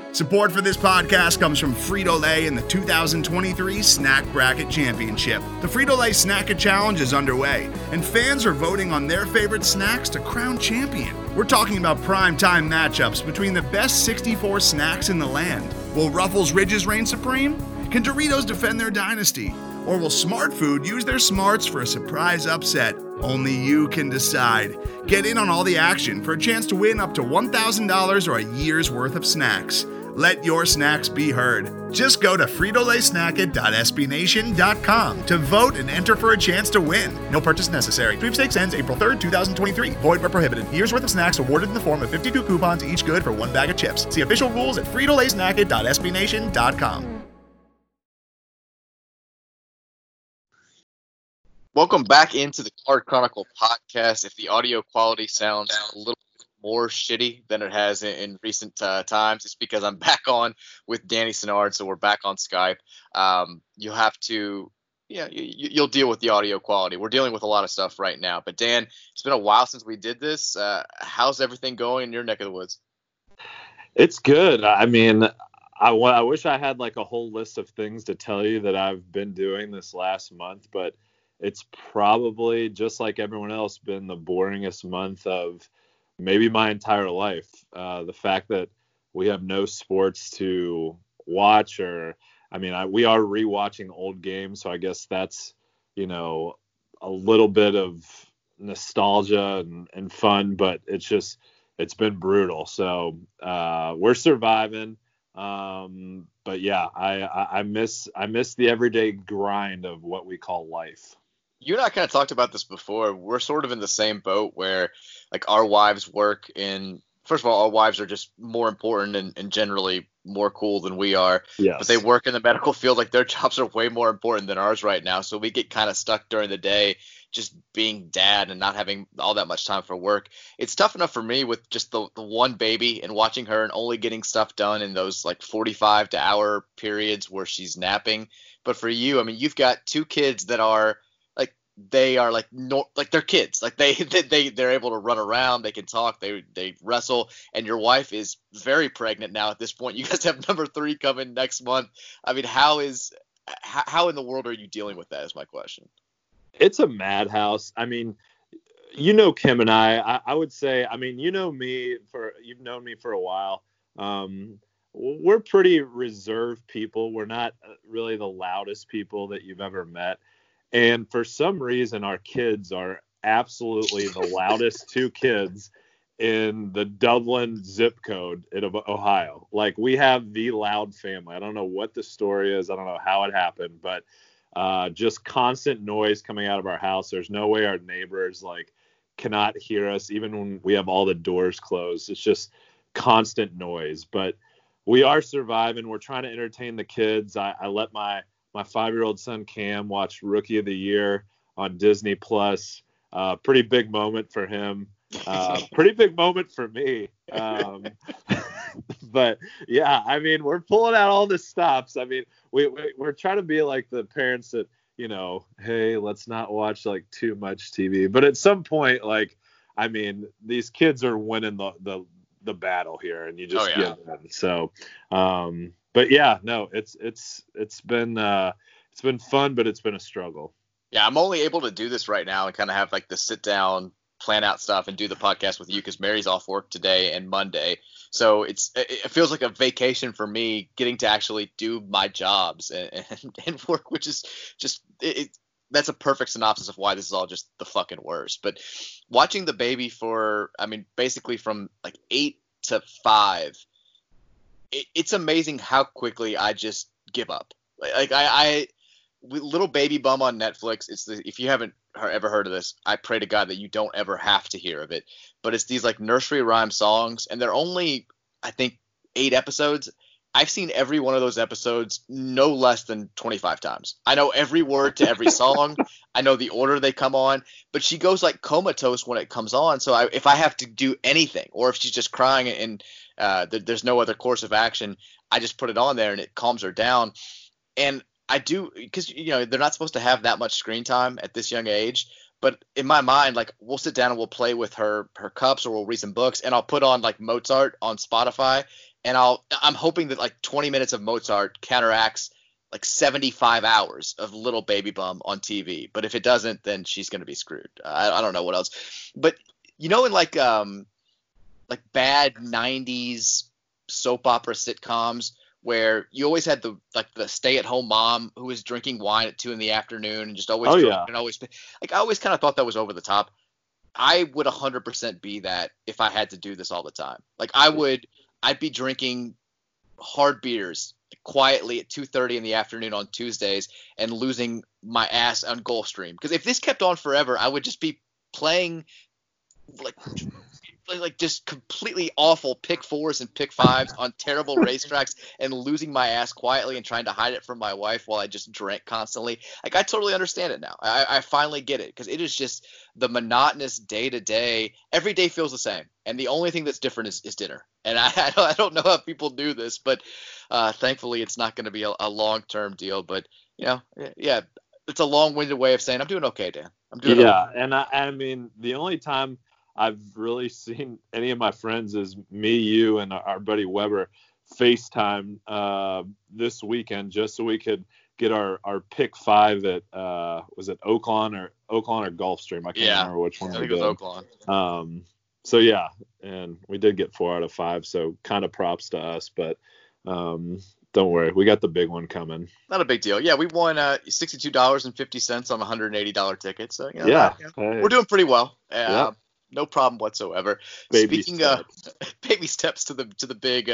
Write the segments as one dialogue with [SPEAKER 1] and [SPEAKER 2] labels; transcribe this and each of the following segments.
[SPEAKER 1] Support for this podcast comes from Frito-Lay in the 2023 Snack Bracket Championship. The Frito-Lay Snack-It Challenge is underway, and fans are voting on their favorite snacks to crown champion. We're talking about prime-time matchups between the best 64 snacks in the land. Will Ruffles Ridges reign supreme? Can Doritos defend their dynasty? Or will Smart Food use their smarts for a surprise upset? Only you can decide. Get in on all the action for a chance to win up to $1,000 or a year's worth of snacks. Let your snacks be heard. Just go to fritolaysnacket.sbnation.com to vote and enter for a chance to win. No purchase necessary. Sweepstakes ends April 3rd, 2023. Void where prohibited. Year's worth of snacks awarded in the form of 52 coupons, each good for one bag of chips. See official rules at fritolaysnacket.sbnation.com.
[SPEAKER 2] Welcome back into the Card Chronicle podcast. If the audio quality sounds a little more shitty than it has in recent times, it's because I'm back on with Danny Sinnard, so we're back on Skype. You'll have to, you'll deal with the audio quality. We're dealing with a lot of stuff right now. But Dan, it's been a while since we did this. How's everything going in your neck of the woods?
[SPEAKER 3] It's good. I mean, I wish I had like a whole list of things to tell you that I've been doing this last month, but it's probably, just like everyone else, been the boringest month of maybe my entire life. The fact that we have no sports to watch, we are rewatching old games, so I guess that's, a little bit of nostalgia and fun, but it's been brutal. So we're surviving. But yeah, I miss the everyday grind of what we call life.
[SPEAKER 2] You and I kind of talked about this before. We're sort of in the same boat where, like, our wives work in – first of all, our wives are just more important and generally more cool than we are.
[SPEAKER 3] Yes.
[SPEAKER 2] But they work in the medical field. Like, their jobs are way more important than ours right now. So we get kind of stuck during the day just being dad and not having all that much time for work. It's tough enough for me with just the one baby and watching her and only getting stuff done in those, like, 45 to hour periods where she's napping. But for you, I mean, you've got two kids that are – they are they're kids. Like they're able to run around, they can talk, they wrestle, and your wife is very pregnant now at this point. You guys have number 3 coming next month. I mean, how in the world are you dealing with that is my question.
[SPEAKER 3] It's a madhouse. I mean, Kim and I would say, I mean, you've known me for a while. We're pretty reserved people. We're not really the loudest people that you've ever met. And for some reason, our kids are absolutely the loudest 2 kids in the Dublin zip code of Ohio. Like, we have the loud family. I don't know what the story is. I don't know how it happened, but just constant noise coming out of our house. There's no way our neighbors cannot hear us, even when we have all the doors closed. It's just constant noise. But we are surviving. We're trying to entertain the kids. I let my 5-year-old son Cam watch Rookie of the Year on Disney Plus. Pretty big moment for him. Pretty big moment for me. But yeah, I mean, we're pulling out all the stops. I mean, we're trying to be like the parents that, hey, let's not watch too much TV. But at some point, these kids are winning the battle here, and you just get them. So, but yeah, no, it's been fun, but it's been a struggle.
[SPEAKER 2] Yeah, I'm only able to do this right now and kind of have the sit down, plan out stuff, and do the podcast with you because Mary's off work today and Monday. So it feels like a vacation for me getting to actually do my jobs and work, which is just that's a perfect synopsis of why this is all just the fucking worst. But watching the baby basically from 8 to 5. It's amazing how quickly I just give up. Little Baby Bum on Netflix. If you haven't ever heard of this, I pray to God that you don't ever have to hear of it. But it's these nursery rhyme songs, and they're only, I think, 8 episodes. I've seen every one of those episodes no less than 25 times. I know every word to every song. I know the order they come on. But she goes comatose when it comes on. So if I have to do anything, or if she's just crying and there's no other course of action, I just put it on there and it calms her down. And I do, because they're not supposed to have that much screen time at this young age. But in my mind, we'll sit down and we'll play with her cups, or we'll read some books, and I'll put on Mozart on Spotify, and I'm hoping that like 20 minutes of Mozart counteracts like 75 hours of Little Baby Bum on TV. But if it doesn't, then she's going to be screwed. I don't know what else. But in like bad 90s soap opera sitcoms where you always had the stay-at-home mom who was drinking wine at 2 p.m. and just always drunk and always like, I always kind of thought that was over the top. I would 100% be that if I had to do this all the time. Like I'd be drinking hard beers quietly at 2:30 p.m. on Tuesdays and losing my ass on Gulfstream. Because if this kept on forever, I would just be playing like just completely awful pick 4s and pick 5s on terrible racetracks and losing my ass quietly and trying to hide it from my wife while I just drank constantly. Like, I totally understand it now. I finally get it, because it is just the monotonous day to day. Every day feels the same, and the only thing that's different is dinner. And I don't know how people do this, but thankfully it's not going to be a long-term deal. But yeah, it's a long-winded way of saying I'm doing okay, Dan. I'm doing okay.
[SPEAKER 3] And I mean, the only time I've really seen any of my friends is me, you, and our buddy Weber FaceTime this weekend, just so we could get our pick 5 at was it Oaklawn or Gulfstream? I can't remember which one.
[SPEAKER 2] I think it was Oaklawn.
[SPEAKER 3] So yeah, and we did get 4 out of 5, so kind of props to us. But don't worry, we got the big one coming.
[SPEAKER 2] Not a big deal. Yeah, we won $62.50 on a $180 ticket. So
[SPEAKER 3] hey.
[SPEAKER 2] We're doing pretty well. No problem whatsoever.
[SPEAKER 3] Baby
[SPEAKER 2] steps to the big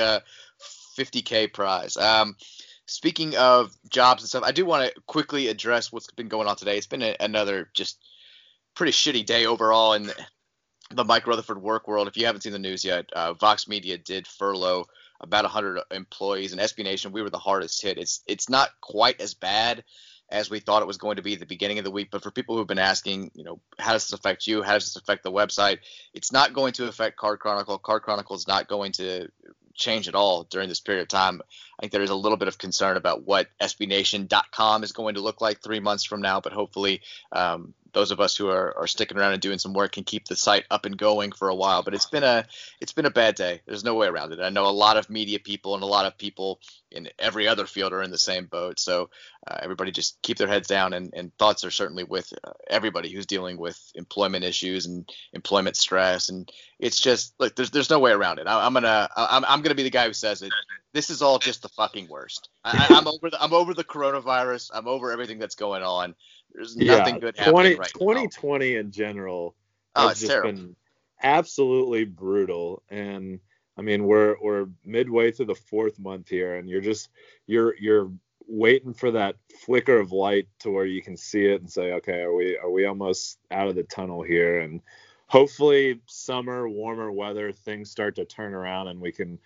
[SPEAKER 2] $50K prize. Speaking of jobs and stuff, I do want to quickly address what's been going on today. It's been another just pretty shitty day overall in the Mike Rutherford work world. If you haven't seen the news yet, Vox Media did furlough about 100 employees, and SB Nation, we were the hardest hit. It's not quite as bad as we thought it was going to be at the beginning of the week. But for people who've been asking, how does this affect you? How does this affect the website? It's not going to affect Card Chronicle. Card Chronicle is not going to change at all during this period of time. I think there is a little bit of concern about what SBNation.com is going to look like 3 months from now, but hopefully those of us who are sticking around and doing some work can keep the site up and going for a while. But it's been a bad day. There's no way around it. I know a lot of media people and a lot of people in every other field are in the same boat. So everybody just keep their heads down, and thoughts are certainly with everybody who's dealing with employment issues and employment stress. And it's just like there's no way around it. I'm gonna be the guy who says it. This is all just the fucking worst. I'm over the coronavirus. I'm over everything that's going on. There's nothing good happening right
[SPEAKER 3] 2020 in general
[SPEAKER 2] has just been
[SPEAKER 3] absolutely brutal. And I mean, we're midway through the 4th month here, and you're waiting for that flicker of light to where you can see it and say, okay, are we almost out of the tunnel here? And hopefully summer, warmer weather, things start to turn around and we can,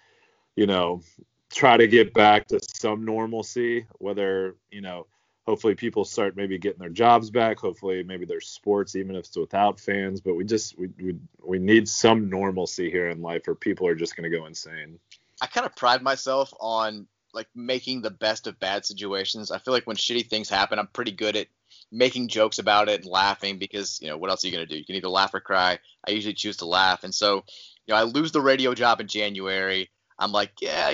[SPEAKER 3] try to get back to some normalcy, whether, hopefully people start maybe getting their jobs back. Hopefully maybe there's sports, even if it's without fans. But we need some normalcy here in life, or people are just going to go insane.
[SPEAKER 2] I kind of pride myself on like making the best of bad situations. I feel like when shitty things happen, I'm pretty good at making jokes about it and laughing, because what else are you going to do? You can either laugh or cry. I usually choose to laugh. And so, I lose the radio job in January. I'm like,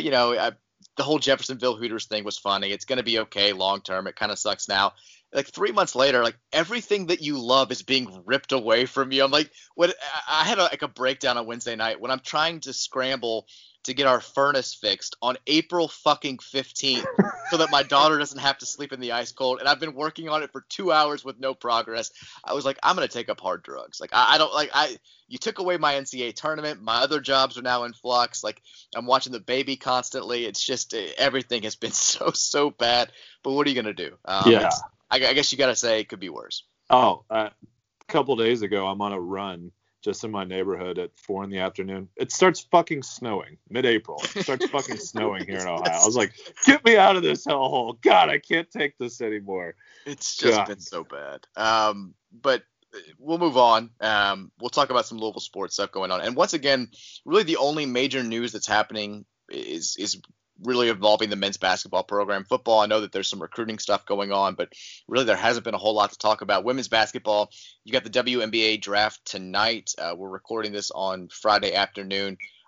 [SPEAKER 2] the whole Jeffersonville Hooters thing was funny. It's going to be okay long term. It kind of sucks now. Like 3 months later, like everything that you love is being ripped away from you. I'm like, I had a breakdown on Wednesday night when I'm trying to scramble to get our furnace fixed on April fucking 15th so that my daughter doesn't have to sleep in the ice cold. And I've been working on it for 2 hours with no progress. I was like, I'm going to take up hard drugs. Like, you took away my NCAA tournament. My other jobs are now in flux. Like, I'm watching the baby constantly. It's just everything has been so bad. But what are you going to do? I guess you got to say it could be worse.
[SPEAKER 3] A couple days ago, I'm on a run just in my neighborhood at 4 p.m. It starts fucking snowing mid-April. It starts fucking snowing here in Ohio. I was like, get me out of this hellhole. God, I can't take this anymore.
[SPEAKER 2] It's just been so bad. But we'll move on. We'll talk about some Louisville sports stuff going on. And once again, really the only major news that's happening is really involving the men's basketball program. Football, I know that there's some recruiting stuff going on, but really there hasn't been a whole lot to talk about. Women's basketball, you got the WNBA draft tonight. We're recording this on Friday afternoon.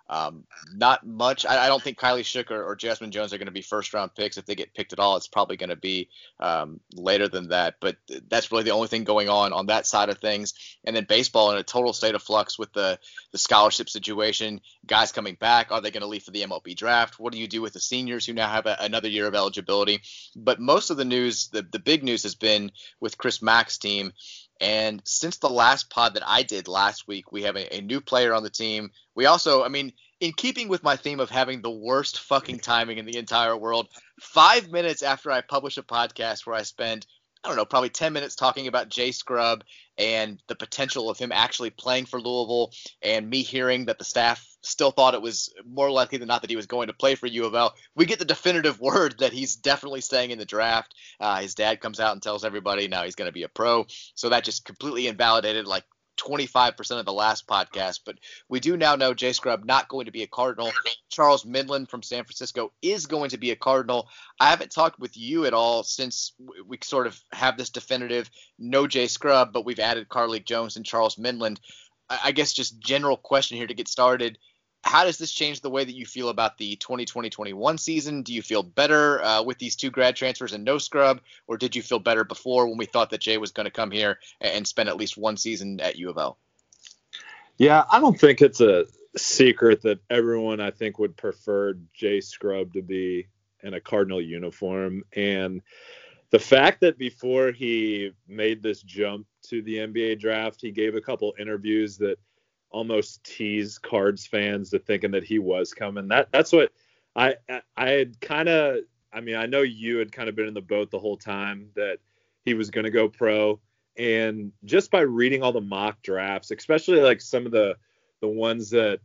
[SPEAKER 2] Not much. I don't think Kylie Shook or Jasmine Jones are going to be first-round picks. If they get picked at all, it's probably going to be later than that. But that's really the only thing going on that side of things. And then baseball in a total state of flux with the scholarship situation, guys coming back. Are they going to leave for the MLB draft? What do you do with the seniors who now have another year of eligibility? But most of the news, the big news has been with Chris Mack's team. And since the last pod that I did last week, we have a new player on the team. We also, in keeping with my theme of having the worst fucking timing in the entire world, 5 minutes after I publish a podcast where I spend, I don't know, probably 10 minutes talking about Jay Scrubb and the potential of him actually playing for Louisville, and me hearing that the staff still thought it was more likely than not that he was going to play for U of L, we get the definitive word that he's definitely staying in the draft. His dad comes out and tells everybody now he's going to be a pro. So that just completely invalidated like 25% of the last podcast. But we do now know Jay Scrubb not going to be a Cardinal. Charles Midland from San Francisco is going to be a Cardinal. I haven't talked with you at all since we sort of have this definitive no Jay Scrubb, but we've added Carlik Jones and Charles Midland. I guess just general question here to get started. How does this change the way that you feel about the 2020-21 season? Do you feel better with these two grad transfers and no Scrubb, or did you feel better before when we thought that Jay was going to come here and spend at least one season at U of L?
[SPEAKER 3] Yeah, I don't think it's a secret that everyone, I think, would prefer Jay Scrubb to be in a Cardinal uniform. And the fact that before he made this jump to the NBA draft, he gave a couple interviews that almost tease Cards fans to thinking that he was coming. That's what I had kind of, I know you had kind of been in the boat the whole time that he was going to go pro. And just by reading all the mock drafts, especially like some of the ones that,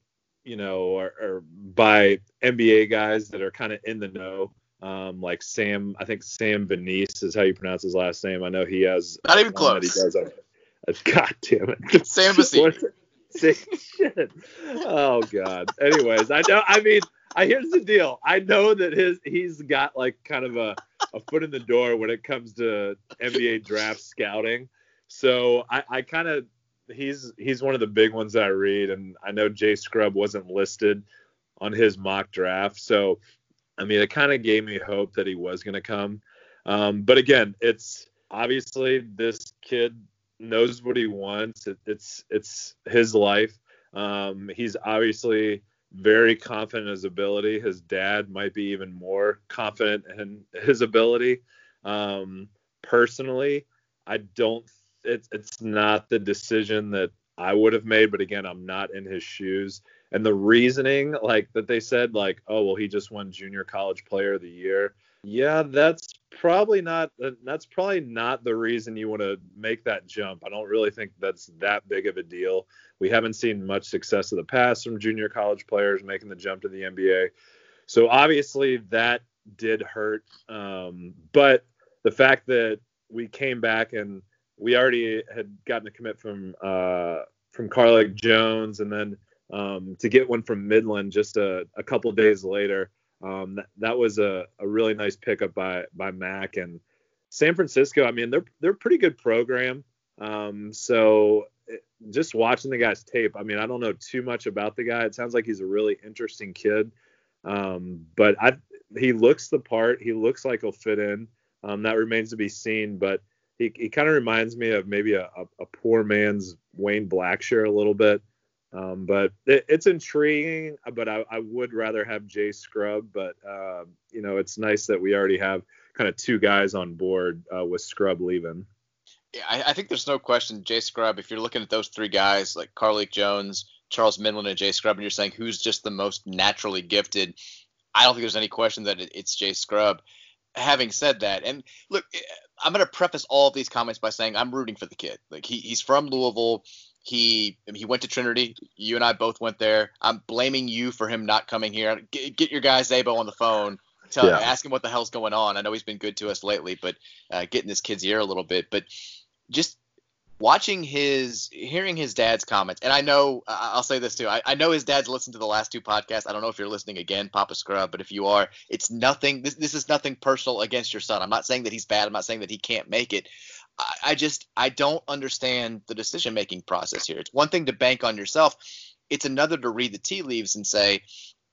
[SPEAKER 3] are by NBA guys that are kind of in the know, like Sam, I think Sam Venice is how you pronounce his last name. I know he has
[SPEAKER 2] not even close.
[SPEAKER 3] He does God damn it.
[SPEAKER 2] Sam Venice.
[SPEAKER 3] Shit. Oh God. Anyways, I know. Here's the deal. I know that he's got like kind of a foot in the door when it comes to NBA draft scouting. So I kind of he's one of the big ones that I read, and I know Jay Scrubb wasn't listed on his mock draft. So it kind of gave me hope that he was going to come. But again, it's obviously this kid knows what he wants. It's his life. He's obviously very confident in his ability. His dad might be even more confident in his ability. Personally, it's not the decision that I would have made, but again, I'm not in his shoes. And the reasoning, like that they said, like, oh, well, he just won Junior College Player of the Year. Yeah, that's probably not the reason you want to make that jump. I don't really think that's that big of a deal. We haven't seen much success in the past from junior college players making the jump to the NBA. So obviously that did hurt. But the fact that we came back and we already had gotten a commit from Carlik Jones, and then to get one from Midland just a couple of days later, that was a really nice pickup by Mac. And San Francisco, they're a pretty good program. So just watching the guy's tape, I don't know too much about the guy. It sounds like he's a really interesting kid. But he looks the part. He looks like he'll fit in. That remains to be seen. But he kind of reminds me of maybe a poor man's Wayne Blackshear a little bit. But it's intriguing, but I would rather have Jay Scrubb. But, it's nice that we already have kind of two guys on board with Scrubb leaving.
[SPEAKER 2] Yeah, I think there's no question Jay Scrubb, if you're looking at those three guys like Carlik Jones, Charles Midland, and Jay Scrubb, and you're saying who's just the most naturally gifted, I don't think there's any question that it's Jay Scrubb. Having said that, and look, I'm going to preface all of these comments by saying I'm rooting for the kid. Like he's from Louisville. He went to Trinity. You and I both went there. I'm blaming you for him not coming here. Get your guy Zabo on the phone. Ask him what the hell's going on. I know he's been good to us lately, but getting this kid's ear a little bit. But just hearing his dad's comments, and I know I'll say this too. I know his dad's listened to the last two podcasts. I don't know if you're listening again, Papa Scrubb, but if you are, it's nothing. This is nothing personal against your son. I'm not saying that he's bad. I'm not saying that he can't make it. I don't understand the decision-making process here. It's one thing to bank on yourself. it's another to read the tea leaves and say,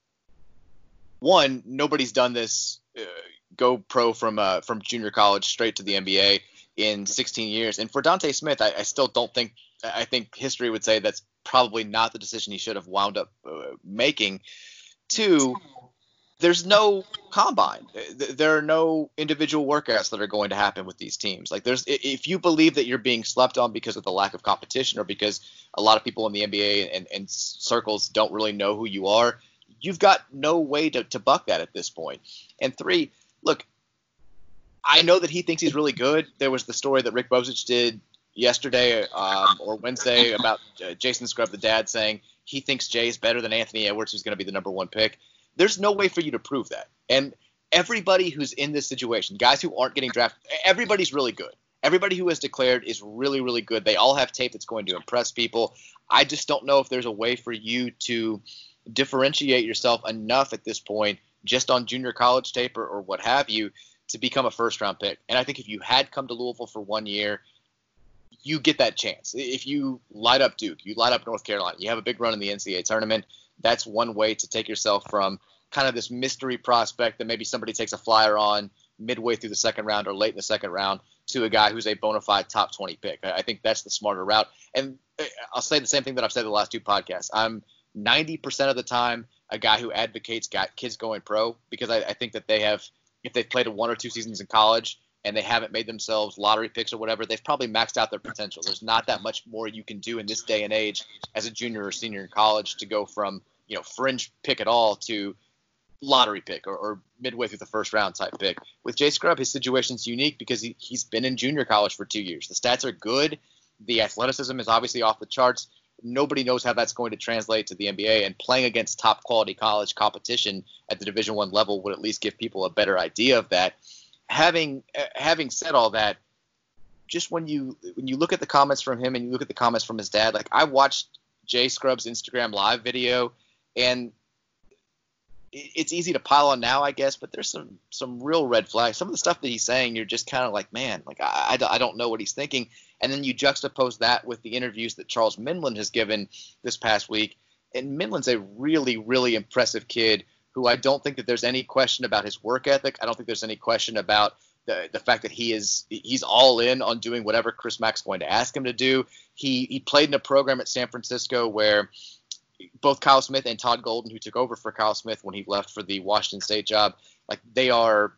[SPEAKER 2] one, nobody's done this, go pro from junior college straight to the NBA in 16 years. And for Dante Smith, I still don't think – I think history would say that's probably not the decision he should have wound up making. Two, there's no combine. There are no individual workouts that are going to happen with these teams. Like, if you believe that you're being slept on because of the lack of competition or because a lot of people in the NBA and circles don't really know who you are, you've got no way to buck that at this point. And three, look, I know that he thinks he's really good. There was the story that Rick Bozich did yesterday or Wednesday about Jason Scrubb, the dad, saying he thinks Jay's better than Anthony Edwards, who's going to be the number one pick. There's no way for you to prove that. And everybody who's in this situation, guys who aren't getting drafted, everybody's really good. Everybody who has declared is really, really good. They all have tape that's going to impress people. I just don't know if there's a way for you to differentiate yourself enough at this point just on junior college tape or what have you to become a first-round pick. And I think if you had come to Louisville for 1 year, you get that chance. If you light up Duke, you light up North Carolina, you have a big run in the NCAA tournament, that's one way to take yourself from kind of this mystery prospect that maybe somebody takes a flyer on midway through the second round or late in the second round to a guy who's a bona fide top 20 pick. I think that's the smarter route. And I'll say the same thing that I've said the last two podcasts. I'm 90% of the time a guy who advocates kids going pro because I think that they have, if they've played 1 or 2 seasons in college and they haven't made themselves lottery picks or whatever, they've probably maxed out their potential. There's not that much more you can do in this day and age as a junior or senior in college to go from, fringe pick at all to lottery pick or midway through the first round type pick. With Jay Scrubb, his situation's unique because he's been in junior college for 2 years. The stats are good. The athleticism is obviously off the charts. Nobody knows how that's going to translate to the NBA, and playing against top quality college competition at the Division I level would at least give people a better idea of that. Having said all that, just when you look at the comments from him and you look at the comments from his dad, like I watched Jay Scrubb's Instagram live video, and it's easy to pile on now, I guess, but there's some real red flags. Some of the stuff that he's saying, you're just kind of like, man, like I don't know what he's thinking. And then you juxtapose that with the interviews that Charles Minlend has given this past week. And Minland's a really, really impressive kid who I don't think that there's any question about his work ethic. I don't think there's any question about the fact that he's all in on doing whatever Chris Mack's going to ask him to do. He played in a program at San Francisco where both Kyle Smith and Todd Golden, who took over for Kyle Smith when he left for the Washington State job, like they are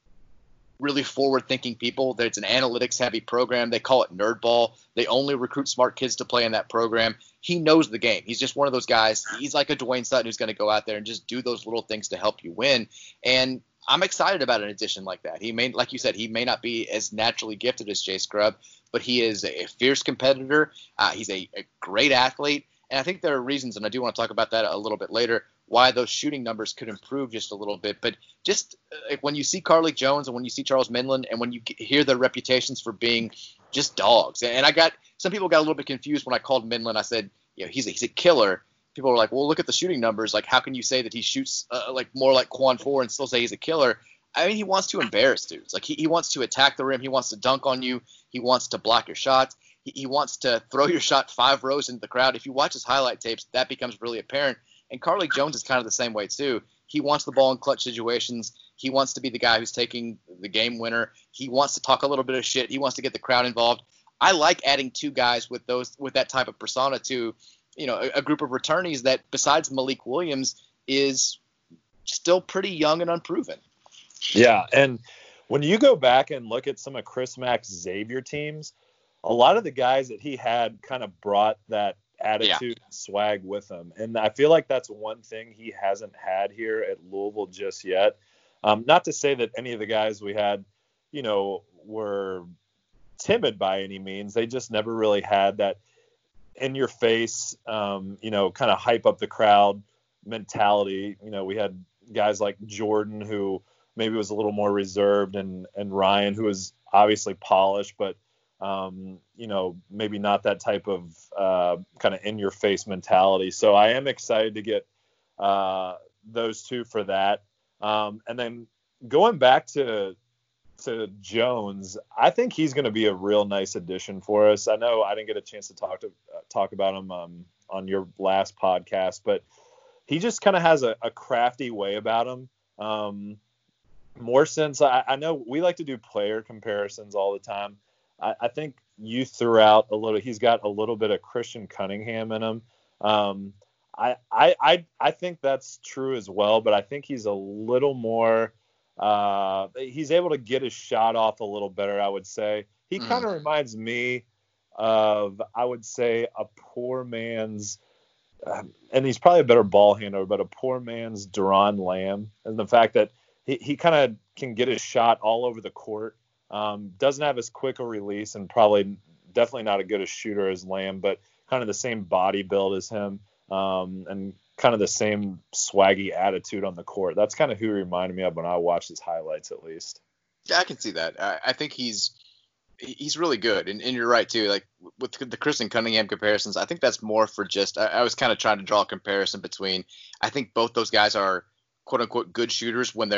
[SPEAKER 2] really forward-thinking people. It's an analytics-heavy program. They call it nerd ball. They only recruit smart kids to play in that program. He knows the game. He's just one of those guys. He's like a Dwayne Sutton who's going to go out there and just do those little things to help you win. And I'm excited about an addition like that. He may, like you said, he may not be as naturally gifted as Jay Scrubb, but he is a fierce competitor. He's a great athlete. And I think there are reasons, and I do want to talk about that a little bit later, why those shooting numbers could improve just a little bit. But just when you see Carlik Jones and when you see Charles Minlend and when you hear their reputations for being just dogs, and some people got a little bit confused when I called Minlend. I said, he's a killer. People were like, well, look at the shooting numbers. Like, how can you say that he shoots like more like Quan Four and still say he's a killer? I mean, he wants to embarrass dudes. Like he wants to attack the rim. He wants to dunk on you. He wants to block your shots. He wants to throw your shot 5 rows into the crowd. If you watch his highlight tapes, that becomes really apparent. And Carlik Jones is kind of the same way too. He wants the ball in clutch situations. He wants to be the guy who's taking the game winner. He wants to talk a little bit of shit. He wants to get the crowd involved. I like adding 2 guys with that type of persona to, a group of returnees that, besides Malik Williams, is still pretty young and unproven.
[SPEAKER 3] Yeah, and when you go back and look at some of Chris Mack's Xavier teams, a lot of the guys that he had kind of brought that attitude and swag with him. And I feel like that's one thing he hasn't had here at Louisville just yet. Not to say that any of the guys we had, were timid by any means. They just never really had that in your face, kind of hype up the crowd mentality. We had guys like Jordan, who maybe was a little more reserved, and Ryan, who was obviously polished, but maybe not that type of kind of in-your-face mentality. So I am excited to get those 2 for that. And then going back to to Jones, I think he's going to be a real nice addition for us. I know I didn't get a chance to talk about him on your last podcast, but he just kind of has a crafty way about him. More since I know we like to do player comparisons all the time. I think you threw out a little. He's got a little bit of Christian Cunningham in him. I think that's true as well, but I think he's a little more. He's able to get his shot off a little better, I would say. He kind of reminds me of, I would say, a poor man's, and he's probably a better ball handler, but a poor man's Duran Lamb, and the fact that he kind of can get his shot all over the court. Doesn't have as quick a release, and definitely not as good a shooter as Lamb, but kind of the same body build as him, and kind of the same swaggy attitude on the court. That's kind of who he reminded me of when I watched his highlights, at least.
[SPEAKER 2] Yeah, I can see that. I think he's really good, and you're right too. Like with the Christian Cunningham comparisons, I think that's more for just. I was kind of trying to draw a comparison between. I think both those guys are quote unquote good shooters when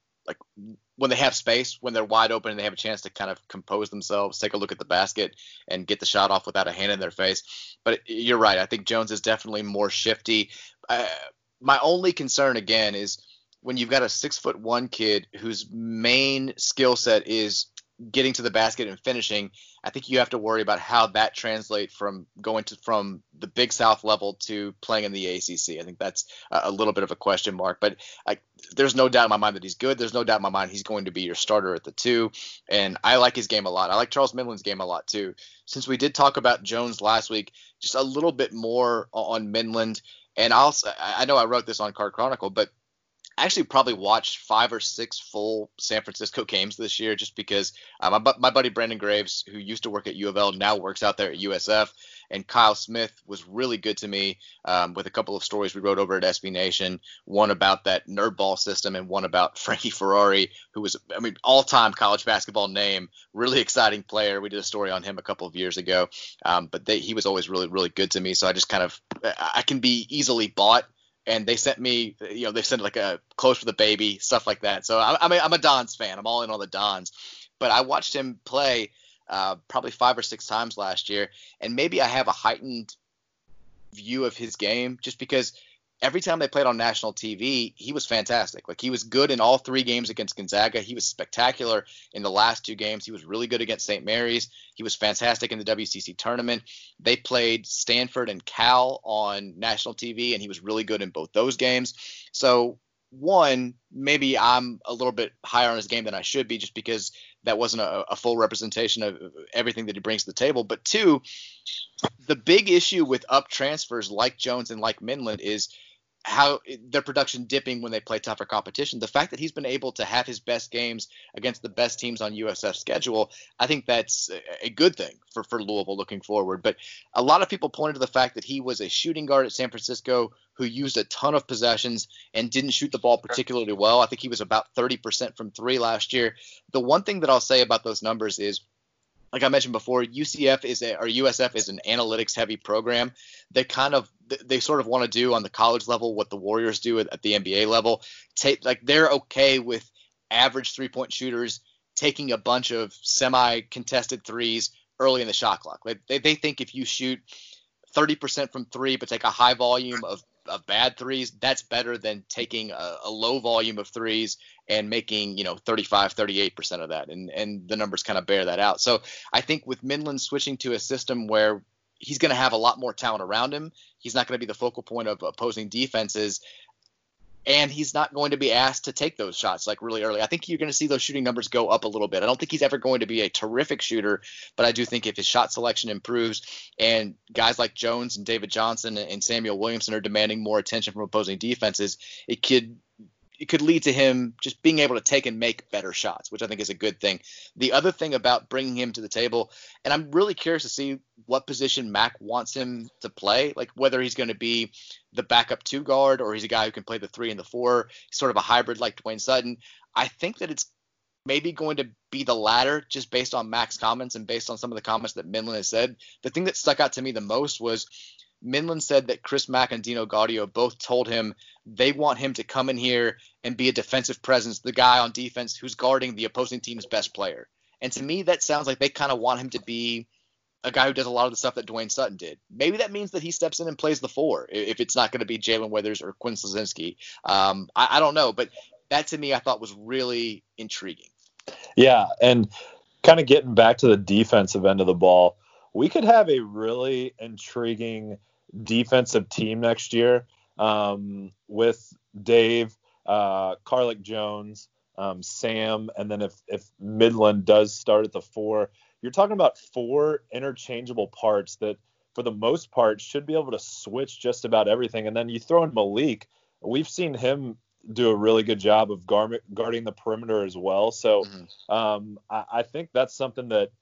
[SPEAKER 2] they have space, when they're wide open and they have a chance to kind of compose themselves, take a look at the basket and get the shot off without a hand in their face. But you're right. I think Jones is definitely more shifty. My only concern again is when you've got a 6'1" kid whose main skill set is getting to the basket and finishing. I think you have to worry about how that translates from from the Big South level to playing in the ACC. I think that's a little bit of a question mark, but there's no doubt in my mind that he's good. There's no doubt in my mind he's going to be your starter at the 2, and I like his game a lot. I like Charles Minlin's game a lot too. Since we did talk about Jones last week, just a little bit more on Minland, and I know I wrote this on Card Chronicle, but I actually probably watched 5 or 6 full San Francisco games this year just because my buddy Brandon Graves, who used to work at U of L, now works out there at USF, and Kyle Smith was really good to me with a couple of stories we wrote over at SB Nation, one about that nerd ball system and one about Frankie Ferrari, who was, all-time college basketball name, really exciting player. We did a story on him a couple of years ago, but he was always really, really good to me, so I just I can be easily bought. And they sent me, they sent like a close for the baby, stuff like that. So I'm a Dons fan. I'm all in on the Dons. But I watched him play probably 5 or 6 times last year. And maybe I have a heightened view of his game just because every time they played on national TV, he was fantastic. Like, he was good in all 3 games against Gonzaga. He was spectacular in the last 2 games. He was really good against St. Mary's. He was fantastic in the WCC tournament. They played Stanford and Cal on national TV, and he was really good in both those games. So, one, maybe I'm a little bit higher on his game than I should be just because that wasn't a full representation of everything that he brings to the table. But 2, the big issue with up transfers like Jones and like Minland is how their production dipping when they play tougher competition. The fact that he's been able to have his best games against the best teams on USF's schedule, I think that's a good thing for Louisville looking forward. But a lot of people pointed to the fact that he was a shooting guard at San Francisco who used a ton of possessions and didn't shoot the ball particularly well. I think he was about 30% from 3 last year. The one thing that I'll say about those numbers is, like I mentioned before, USF is an analytics-heavy program. They sort of want to do on the college level what the Warriors do at the NBA level. They're okay with average three-point shooters taking a bunch of semi-contested threes early in the shot clock. They think if you shoot 30% from 3 but take a high volume of bad threes, that's better than taking a low volume of threes and making 35, 38% of that, and the numbers kind of bear that out. So I think with Minland switching to a system where he's going to have a lot more talent around him, he's not going to be the focal point of opposing defenses, and he's not going to be asked to take those shots like really early. I think you're going to see those shooting numbers go up a little bit. I don't think he's ever going to be a terrific shooter, but I do think if his shot selection improves and guys like Jones and David Johnson and Samuel Williamson are demanding more attention from opposing defenses, it could lead to him just being able to take and make better shots, which I think is a good thing. The other thing about bringing him to the table, and I'm really curious to see what position Mac wants him to play, like whether he's going to be the backup 2 guard or he's a guy who can play the 3 and the 4, sort of a hybrid like Dwayne Sutton. I think that it's maybe going to be the latter just based on Mac's comments and based on some of the comments that Minland has said. The thing that stuck out to me the most was Minlend said that Chris Mack and Dino Gaudio both told him they want him to come in here and be a defensive presence, the guy on defense who's guarding the opposing team's best player. And to me, that sounds like they kind of want him to be a guy who does a lot of the stuff that Dwayne Sutton did. Maybe that means that he steps in and plays the 4 if it's not going to be Jalen Withers or Quinn Slazinski. I don't know, but that to me I thought was really intriguing.
[SPEAKER 3] Yeah, and kind of getting back to the defensive end of the ball, we could have a really intriguing defensive team next year with Dave, Carlick Jones, Sam, and then if Midland does start at the 4, you're talking about 4 interchangeable parts that for the most part should be able to switch just about everything. And then you throw in Malik. We've seen him do a really good job of guarding the perimeter as well. So I think that's something that,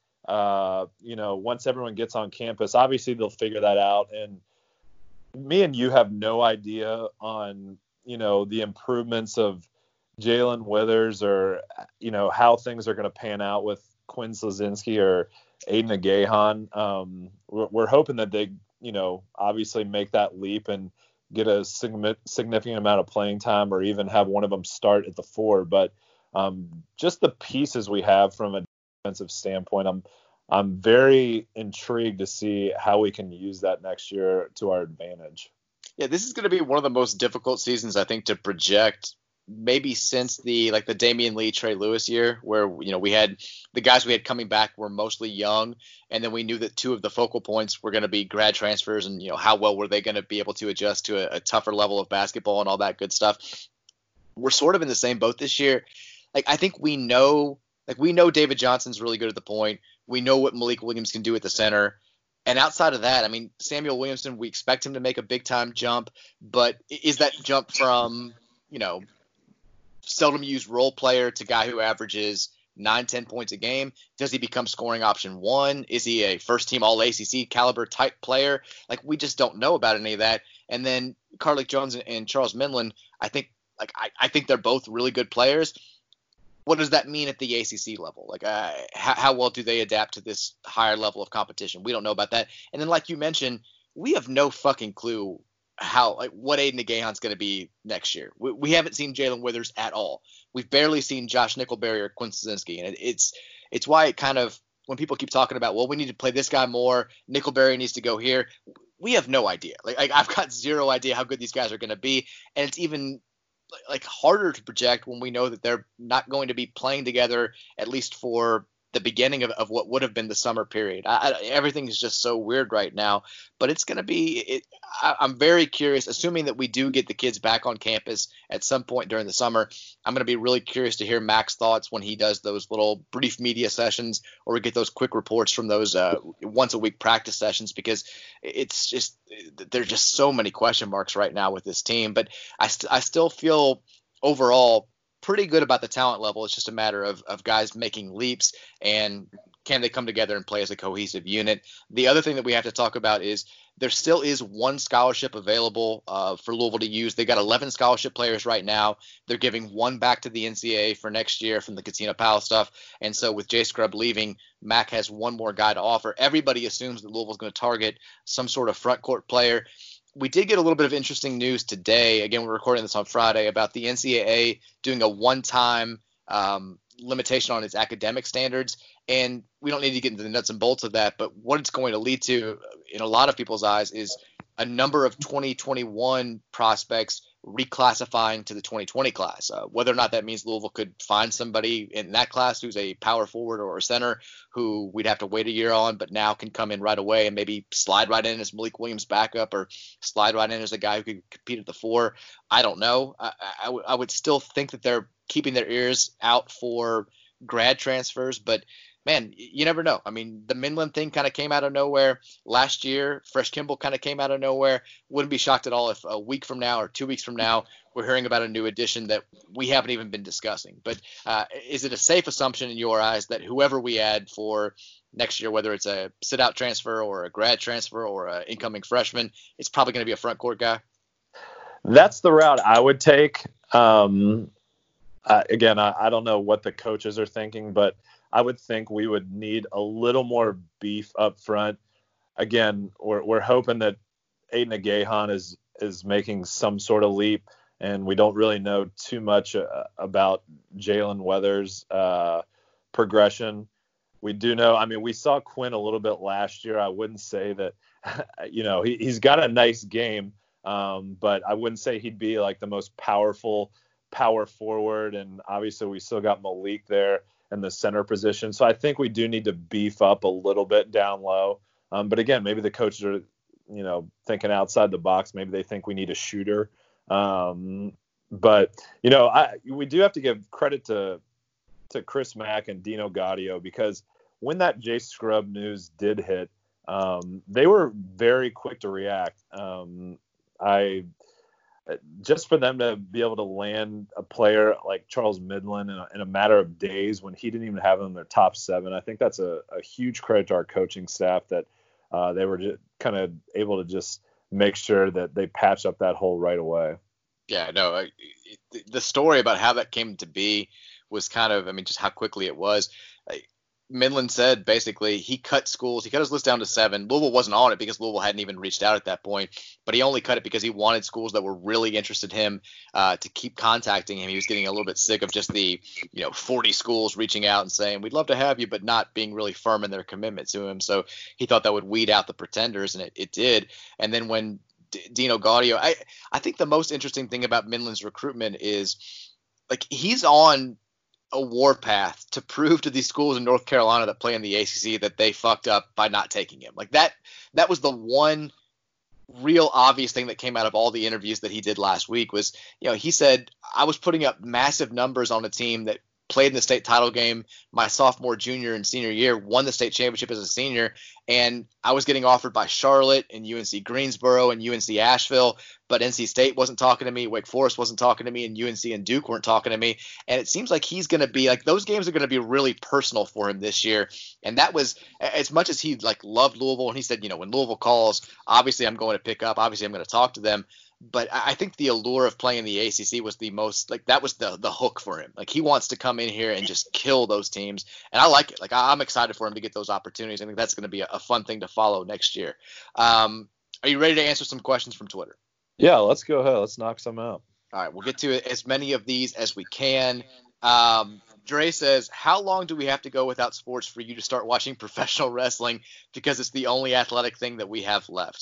[SPEAKER 3] once everyone gets on campus, obviously they'll figure that out. And me and you have no idea on, the improvements of Jalen Withers or, how things are going to pan out with Quinn Slazinski or Aiden Agahan. We're hoping that they, obviously make that leap and get a significant amount of playing time or even have one of them start at the 4. But just the pieces we have from a defensive standpoint, I'm very intrigued to see how we can use that next year to our advantage.
[SPEAKER 2] Yeah, this is going to be one of the most difficult seasons, I think, to project maybe since the Damian Lee, Trey Lewis year, where, we had the guys we had coming back were mostly young. And then we knew that 2 of the focal points were going to be grad transfers and, how well were they going to be able to adjust to a tougher level of basketball and all that good stuff. We're sort of in the same boat this year. I think we know David Johnson's really good at the point. We know what Malik Williams can do at the center. And outside of that, Samuel Williamson, we expect him to make a big time jump, but is that jump from, seldom used role player to guy who averages 9-10 points a game? Does he become scoring option 1? Is he a first team all ACC caliber type player? We just don't know about any of that. And then Carlick Jones and Charles Minlend, I think they're both really good players. What does that mean at the ACC level? How well do they adapt to this higher level of competition? We don't know about that. And then, like you mentioned, we have no fucking clue what Aiden Agahan's going to be next year. We haven't seen Jalen Withers at all. We've barely seen Josh Nickelberry or Quinn Slazinski. And it's why it kind of, when people keep talking about, well, we need to play this guy more, Nickelberry needs to go here, we have no idea. I've got zero idea how good these guys are going to be. And it's even harder to project when we know that they're not going to be playing together, at least for the beginning of what would have been the summer period. Everything is just so weird right now, but it's going to be I'm very curious, assuming that we do get the kids back on campus at some point during the summer. I'm going to be really curious to hear Mac's thoughts when he does those little brief media sessions, or we get those quick reports from those once a week practice sessions, because it's just, there's just so many question marks right now with this team. But I still feel overall pretty good about the talent level. It's just a matter of guys making leaps, and can they come together and play as a cohesive unit? The other thing that we have to talk about is there still is one scholarship available for Louisville to use. They got 11 scholarship players right now. They're giving one back to the NCAA for next year from the Katina Powell stuff. And so with Jay Scrubb leaving, Mac has one more guy to offer. Everybody assumes that Louisville's going to target some sort of front court player. We did get a little bit of interesting news today. Again, we're recording this on Friday, about the NCAA doing a one-time limitation on its academic standards. And we don't need to get into the nuts and bolts of that, but what it's going to lead to in a lot of people's eyes is a number of 2021 prospects reclassifying to the 2020 class. Whether or not that means Louisville could find somebody in that class who's a power forward or a center who we'd have to wait a year on, but now can come in right away and maybe slide right in as Malik Williams backup, or slide right in as a guy who could compete at the 4. I don't know. I would still think that they're keeping their ears out for grad transfers, but man, you never know. I mean, the Minlend thing kind of came out of nowhere last year. Fresh Kimball kind of came out of nowhere. Wouldn't be shocked at all if a week from now or 2 weeks from now we're hearing about a new addition that we haven't even been discussing. But is it a safe assumption in your eyes that whoever we add for next year, whether it's a sit-out transfer or a grad transfer or an incoming freshman, it's probably going to be a front court guy?
[SPEAKER 3] That's the route I would take. Again, I don't know what the coaches are thinking, but I would think we would need a little more beef up front. Again, we're hoping that Aiden Agahan is making some sort of leap, and we don't really know too much about Jalen Weathers' progression. We do know, I mean, we saw Quinn a little bit last year. I wouldn't say that, he's got a nice game, but I wouldn't say he'd be like the most powerful power forward. And obviously we still got Malik there in the center position. So I think we do need to beef up a little bit down low. But again, maybe the coaches are, thinking outside the box. Maybe they think we need a shooter. But we do have to give credit to Chris Mack and Dino Gaudio, because when that Jay Scrubb news did hit, they were very quick to react. Just for them to be able to land a player like Charles Midland in a matter of days when he didn't even have him in their top 7, I think that's a huge credit to our coaching staff that they were just kind of able to just make sure that they patch up that hole right away.
[SPEAKER 2] Yeah, no, the story about how that came to be was kind of, just how quickly it was. Midland said basically he cut schools. He cut his list down to 7. Louisville wasn't on it because Louisville hadn't even reached out at that point, but he only cut it because he wanted schools that were really interested in him to keep contacting him. He was getting a little bit sick of just the 40 schools reaching out and saying, we'd love to have you, but not being really firm in their commitment to him. So he thought that would weed out the pretenders, and it did. And then when Dino Gaudio, I think the most interesting thing about Midland's recruitment is he's on a warpath to prove to these schools in North Carolina that play in the ACC that they fucked up by not taking him. That was the one real obvious thing that came out of all the interviews that he did last week was, he said, I was putting up massive numbers on a team that played in the state title game my sophomore, junior, and senior year, won the state championship as a senior, and I was getting offered by Charlotte and UNC Greensboro and UNC Asheville, but NC State wasn't talking to me, Wake Forest wasn't talking to me, and UNC and Duke weren't talking to me, and it seems like he's going to be those games are going to be really personal for him this year, and that was as much as he loved Louisville, and he said, when Louisville calls, obviously I'm going to pick up, obviously I'm going to talk to them. But I think the allure of playing in the ACC was the most that was the hook for him. He wants to come in here and just kill those teams. And I like it. I'm excited for him to get those opportunities. I think that's going to be a fun thing to follow next year. Are you ready to answer some questions from Twitter?
[SPEAKER 3] Yeah, let's go ahead. Let's knock some out.
[SPEAKER 2] All right. We'll get to as many of these as we can. Dre says, how long do we have to go without sports for you to start watching professional wrestling? Because it's the only athletic thing that we have left.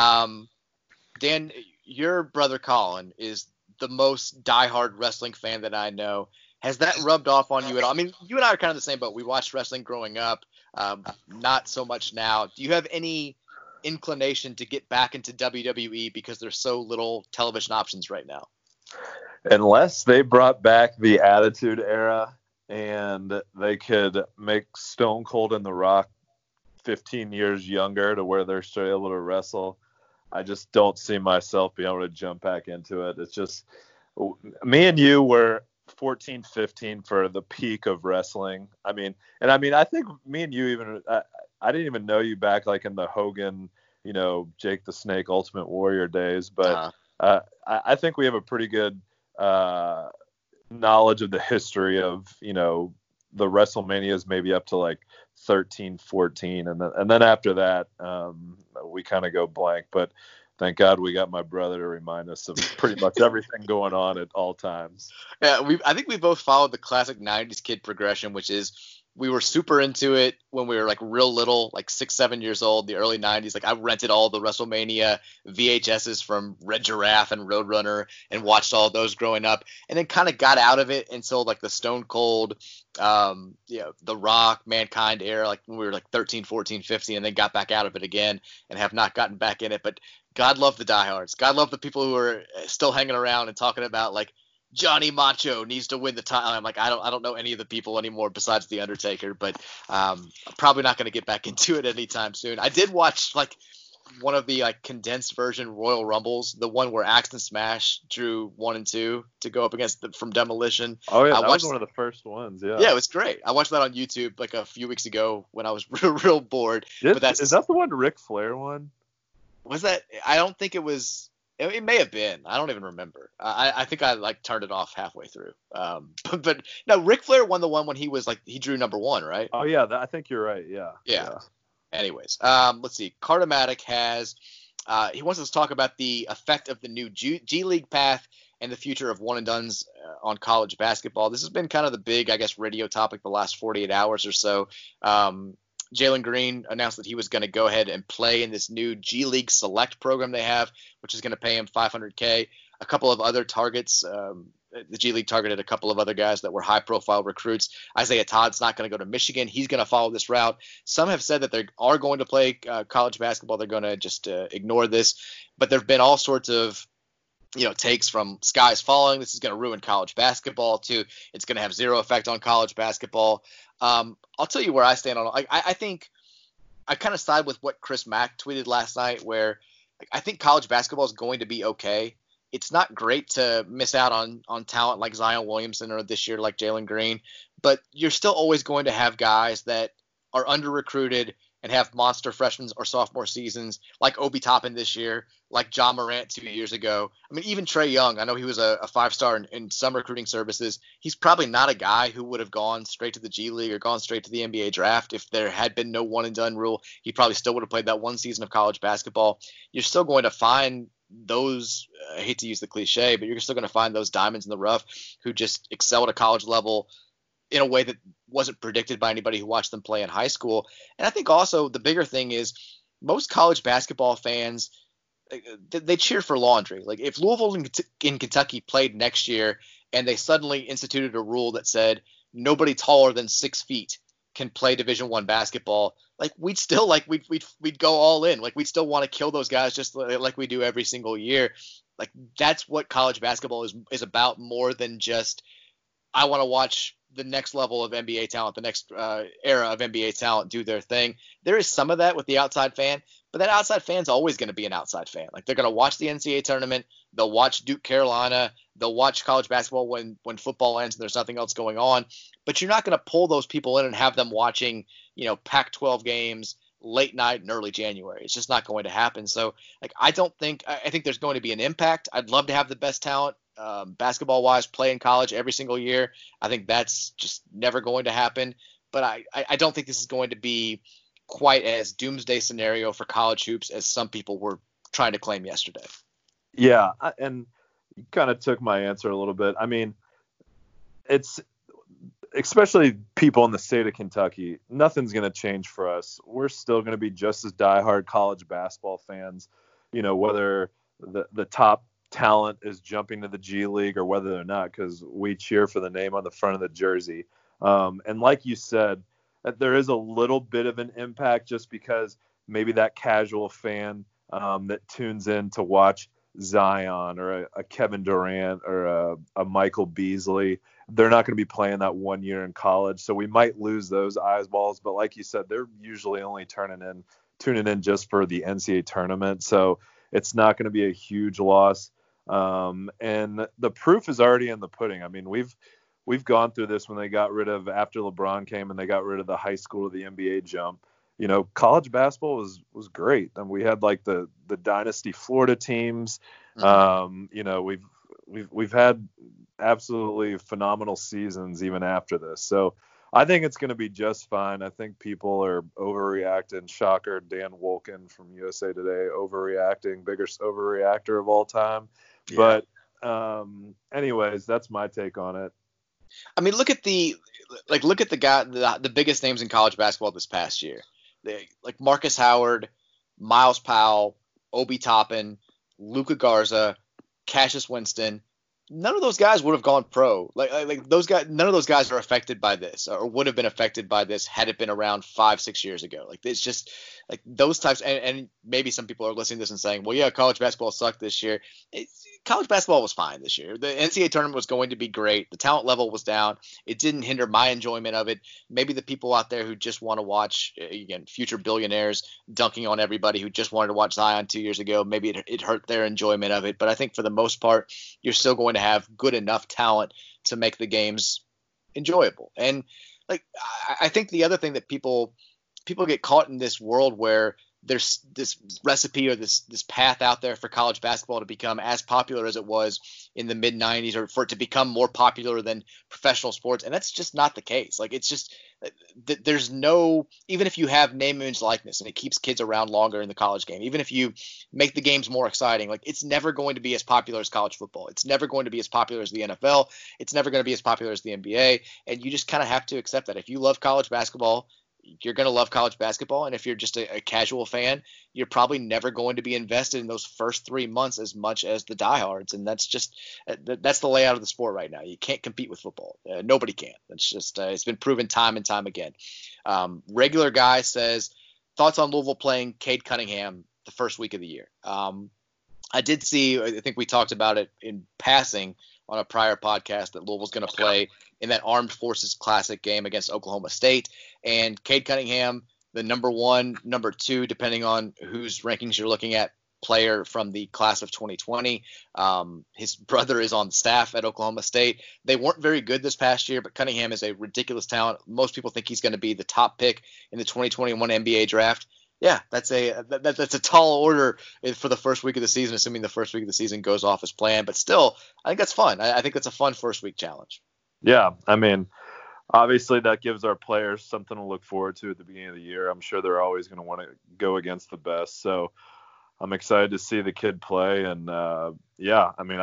[SPEAKER 2] Dan, your brother Colin is the most diehard wrestling fan that I know. Has that rubbed off on you at all? You and I are kind of the same boat. We watched wrestling growing up, not so much now. Do you have any inclination to get back into WWE because there's so little television options right now?
[SPEAKER 3] Unless they brought back the Attitude Era and they could make Stone Cold and The Rock 15 years younger to where they're still able to wrestle, I just don't see myself being able to jump back into it. It's just me and you were 14, 15 for the peak of wrestling. I think me and you even I didn't even know you back in the Hogan, Jake the Snake Ultimate Warrior days. But I think we have a pretty good knowledge of the history of, the WrestleManias maybe up to 13, 14. And then after that, we kind of go blank. But thank God we got my brother to remind us of pretty much everything going on at all times.
[SPEAKER 2] Yeah, I think we both followed the classic 90s kid progression, which is we were super into it when we were real little, 6, 7 years old, the early 90s. I rented all the WrestleMania VHSs from Red Giraffe and Roadrunner and watched all those growing up, and then kind of got out of it until the Stone Cold, The Rock, Mankind era, when we were 13, 14, 15, and then got back out of it again and have not gotten back in it. But God love the diehards. God love the people who are still hanging around and talking about Johnny Macho needs to win the title. I'm I don't know any of the people anymore besides The Undertaker, but I'm probably not going to get back into it anytime soon. I did watch one of the condensed version Royal Rumbles, the one where Axe and Smash drew 1 and 2 to go up against from Demolition.
[SPEAKER 3] Oh yeah, that was one of the first ones. Yeah,
[SPEAKER 2] it was great. I watched that on YouTube a few weeks ago when I was real bored.
[SPEAKER 3] Is that the one Ric Flair won?
[SPEAKER 2] Was that? I don't think it was. It may have been. I don't even remember. I think I turned it off halfway through. But no, Ric Flair won the one when he was he drew number 1, right?
[SPEAKER 3] Oh yeah, I think you're right. Yeah.
[SPEAKER 2] Anyways, let's see. Cartomatic has He wants us to talk about the effect of the new G League path and the future of one and dones on college basketball. This has been kind of the big, I guess, radio topic the last 48 hours or so. Jalen Green announced that he was going to go ahead and play in this new G League Select program they have, which is going to pay him $500K. A couple of other targets. The G League targeted a couple of other guys that were high-profile recruits. Isaiah Todd's not going to go to Michigan. He's going to follow this route. Some have said that they are going to play college basketball. They're going to just ignore this. But there have been all sorts of takes from skies falling. This is going to ruin college basketball to it's going to have zero effect on college basketball. I'll tell you where I stand on it. I think I kind of side with what Chris Mack tweeted last night, where I think college basketball is going to be okay. It's not great to miss out on talent like Zion Williamson or this year like Jalen Green, but you're still always going to have guys that are under-recruited and have monster freshman or sophomore seasons like Obi Toppin this year, like Ja Morant 2 years ago. I mean, even Trae Young, I know he was a five-star in some recruiting services. He's probably not a guy who would have gone straight to the G League or gone straight to the NBA draft. If there had been no one-and-done rule, he probably still would have played that one season of college basketball. You're still going to find those, I hate to use the cliche, but you're still going to find those diamonds in the rough who just excel at a college level in a way that wasn't predicted by anybody who watched them play in high school. And I think also the bigger thing is most college basketball fans, they cheer for laundry. Like if Louisville in Kentucky played next year and they suddenly instituted a rule that said nobody taller than 6 feet can play Division I basketball, we'd still we'd go all in. We'd still want to kill those guys just like we do every single year. That's what college basketball is about, more than just I want to watch the next level of NBA talent, the next era of NBA talent do their thing. There is some of that with the outside fan, but that outside fan's always going to be an outside fan. They're going to watch the NCAA tournament. They'll watch Duke, Carolina. They'll watch college basketball when football ends and there's nothing else going on. But you're not going to pull those people in and have them watching, Pac-12 games late night in early January. It's just not going to happen. So, I think there's going to be an impact. I'd love to have the best talent basketball-wise play in college every single year. I think that's just never going to happen. But I don't think this is going to be quite as doomsday scenario for college hoops as some people were trying to claim yesterday.
[SPEAKER 3] Yeah, and you kind of took my answer a little bit. I mean, it's especially people in the state of Kentucky, nothing's going to change for us. We're still going to be just as diehard college basketball fans, whether the top talent is jumping to the G League or whether they're not, because we cheer for the name on the front of the jersey. And like you said, that there is a little bit of an impact just because maybe that casual fan that tunes in to watch Zion or a Kevin Durant or a Michael Beasley, they're not going to be playing that 1 year in college. So we might lose those eyeballs. But like you said, they're usually only tuning in just for the NCAA tournament. So it's not going to be a huge loss. And the proof is already in the pudding. I mean, we've gone through this when they got rid of, after LeBron came and they got rid of the high school to the NBA jump. College basketball was great. And we had the dynasty Florida teams. We've had absolutely phenomenal seasons even after this. So I think it's going to be just fine. I think people are overreacting. Shocker, Dan Wolken from USA Today, overreacting, biggest overreactor of all time. Yeah. But anyways, that's my take on it.
[SPEAKER 2] I mean, look at the guy, the biggest names in college basketball this past year. Marcus Howard, Miles Powell, Obi Toppin, Luka Garza, Cassius Winston. None of those guys would have gone pro. Those guys, none of those guys are affected by this or would have been affected by this had it been around 5-6 years ago. It's just those types. And maybe some people are listening to this and saying, well, yeah, college basketball sucked this year. College basketball was fine this year. The NCAA tournament was going to be great. The talent level was down. It didn't hinder my enjoyment of it. Maybe the people out there who just want to watch, again, future billionaires dunking on everybody who just wanted to watch Zion 2 years ago, maybe it hurt their enjoyment of it. But I think for the most part, you're still going to have good enough talent to make the games enjoyable. And I think the other thing that people get caught in this world where there's this recipe or this path out there for college basketball to become as popular as it was in the mid 90s, or for it to become more popular than professional sports. And that's just not the case. Like, it's just, there's no, even if you have name, image, likeness, and it keeps kids around longer in the college game, even if you make the games more exciting, like, it's never going to be as popular as college football. It's never going to be as popular as the NFL. It's never going to be as popular as the NBA. And you just kind of have to accept that. If you love college basketball, you're going to love college basketball. And if you're just a casual fan, you're probably never going to be invested in those first 3 months as much as the diehards. And that's just, that's the layout of the sport right now. You can't compete with football. Nobody can. It's just, it's been proven time and time again. Regular guy says, thoughts on Louisville playing Cade Cunningham the first week of the year. I did see, I think we talked about it in passing on a prior podcast, that Louisville's going to play in that Armed Forces Classic game against Oklahoma State. And Cade Cunningham, the number 1, number 2, depending on whose rankings you're looking at, player from the class of 2020. His brother is on the staff at Oklahoma State. They weren't very good this past year, but Cunningham is a ridiculous talent. Most people think he's going to be the top pick in the 2021 NBA draft. Yeah, that's a tall order for the first week of the season, assuming the first week of the season goes off as planned. But still, I think that's fun. I think that's a fun first week challenge.
[SPEAKER 3] Yeah, I mean, obviously that gives our players something to look forward to at the beginning of the year. I'm sure they're always going to want to go against the best. So I'm excited to see the kid play. And, yeah, I mean,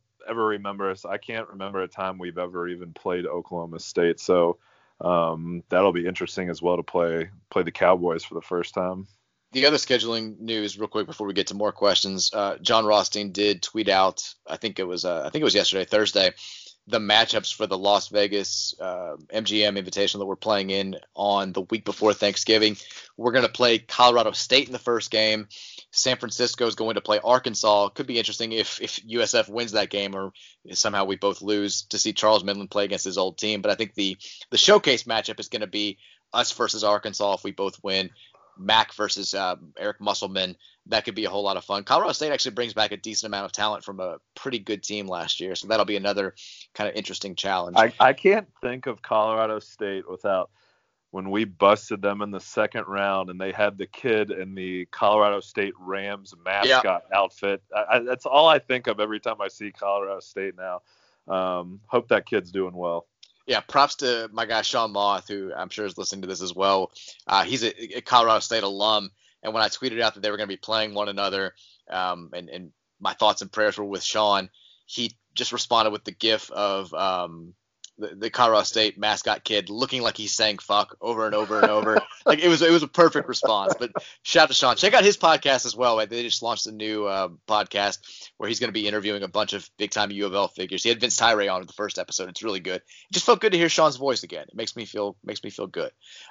[SPEAKER 3] I can't remember a time we've ever even played Oklahoma State. So that'll be interesting as well to play the Cowboys for the first time.
[SPEAKER 2] The other scheduling news, real quick, before we get to more questions, John Rothstein did tweet out, I think it was yesterday, Thursday, the matchups for the Las Vegas MGM Invitational that we're playing in on the week before Thanksgiving. We're going to play Colorado State in the first game. San Francisco is going to play Arkansas. Could be interesting if USF wins that game, or somehow we both lose, to see Charles Midland play against his old team. But I think the showcase matchup is going to be us versus Arkansas if we both win. Mac versus Eric Musselman. That could be a whole lot of fun. Colorado State actually brings back a decent amount of talent from a pretty good team last year, so that'll be another kind of interesting challenge.
[SPEAKER 3] I can't think of Colorado State without when we busted them in the second round and they had the kid in the Colorado State Rams mascot outfit. That's all I think of every time I see Colorado State now. Hope that kid's doing well.
[SPEAKER 2] Yeah, props to my guy Sean Moth, who I'm sure is listening to this as well. He's a Colorado State alum, and when I tweeted out that they were going to be playing one another, and my thoughts and prayers were with Sean, he just responded with the gif of the Colorado State mascot kid looking like he's saying fuck over and over and over. Like, it was a perfect response. But shout out to Sean. Check out his podcast as well. They just launched a new podcast where he's going to be interviewing a bunch of big-time U of L figures. He had Vince Tyree on in the first episode. It's really good. It just felt good to hear Sean's voice again. It makes me feel good.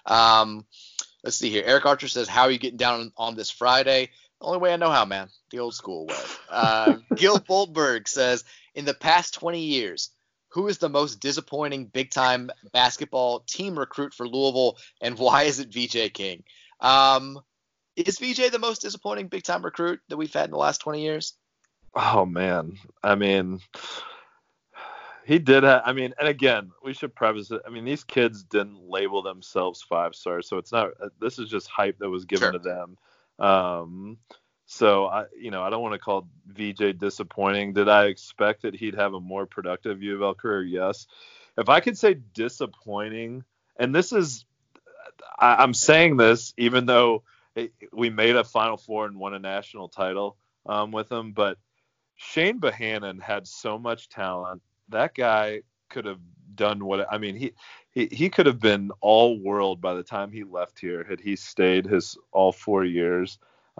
[SPEAKER 2] Let's see here. Eric Archer says, how are you getting down on this Friday? The only way I know how, man. The old school way. Gil Boltberg says, in the past 20 years, who is the most disappointing big-time basketball team recruit for Louisville, and why is it VJ King? Is VJ the most disappointing big-time recruit that we've had in the last 20 years?
[SPEAKER 3] Oh, man. I mean, he did and again, we should preface it. I mean, these kids didn't label themselves 5-stars, so it's not – this is just hype that was given to them. So, I don't want to call VJ disappointing. Did I expect that he'd have a more productive U of L career? Yes. If I could say disappointing, and this is – I'm saying this even though we made a Final Four and won a national title with him, but Shane Bohannon had so much talent. That guy could have done he could have been all world by the time he left here had he stayed his all 4 years.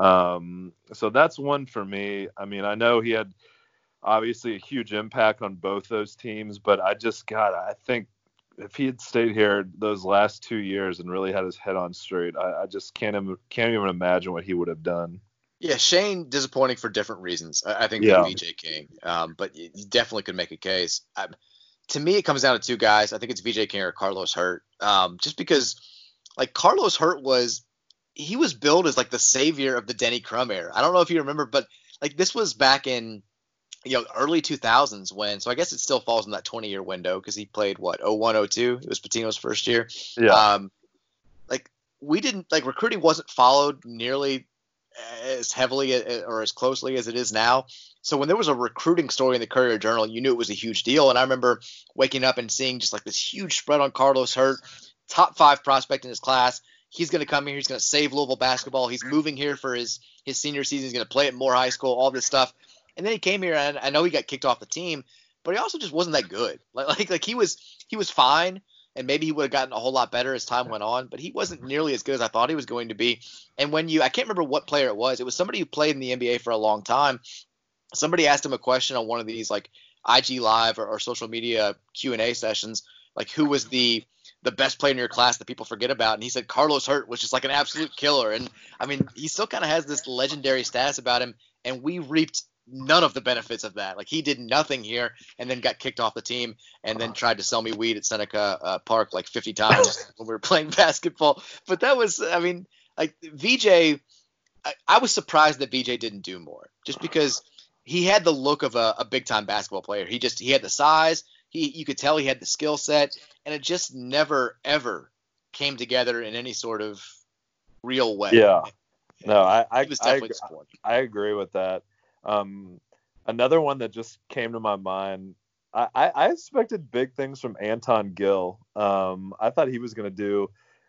[SPEAKER 3] So that's one for me. I mean, I know he had obviously a huge impact on both those teams, but I think if he had stayed here those last 2 years and really had his head on straight, I just can't even imagine what he would have done.
[SPEAKER 2] Yeah, Shane disappointing for different reasons. I think than VJ King, but you definitely could make a case. To me, it comes down to two guys. I think it's VJ King or Carlos Hurt. Just because, like, Carlos Hurt was billed as like the savior of the Denny Crum era. I don't know if you remember, but like this was back in early 2000s when. So I guess it still falls in that 20-year window because he played 01, 02. It was Patino's first year.
[SPEAKER 3] Yeah.
[SPEAKER 2] Recruiting wasn't followed nearly as heavily or as closely as it is now. So when there was a recruiting story in the Courier-Journal, you knew it was a huge deal. And I remember waking up and seeing just like this huge spread on Carlos Hurt, top 5 prospect in his class. He's going to come here. He's going to save Louisville basketball. He's moving here for his senior season. He's going to play at Moore High School, all this stuff. And then he came here, and I know he got kicked off the team, but he also just wasn't that good. Like he was fine, and maybe he would have gotten a whole lot better as time went on, but he wasn't nearly as good as I thought he was going to be. And when I can't remember what player it was somebody who played in the NBA for a long time. Somebody asked him a question on one of these like IG Live or social media Q&A sessions, like who was the best player in your class that people forget about, and he said Carlos Hurt was just like an absolute killer. And I mean, he still kind of has this legendary status about him, and we reaped none of the benefits of that. Like he did nothing here and then got kicked off the team and then tried to sell me weed at Seneca Park like 50 times when we were playing basketball. But that was, I mean, like VJ, I was surprised that VJ didn't do more, just because he had the look of a big time basketball player. He had the size, you could tell he had the skill set, and it just never ever came together in any sort of real way.
[SPEAKER 3] Yeah. No,
[SPEAKER 2] He was definitely disappointing.
[SPEAKER 3] I agree with that. Another one that just came to my mind, I expected big things from Anton Gill. I thought he was going to do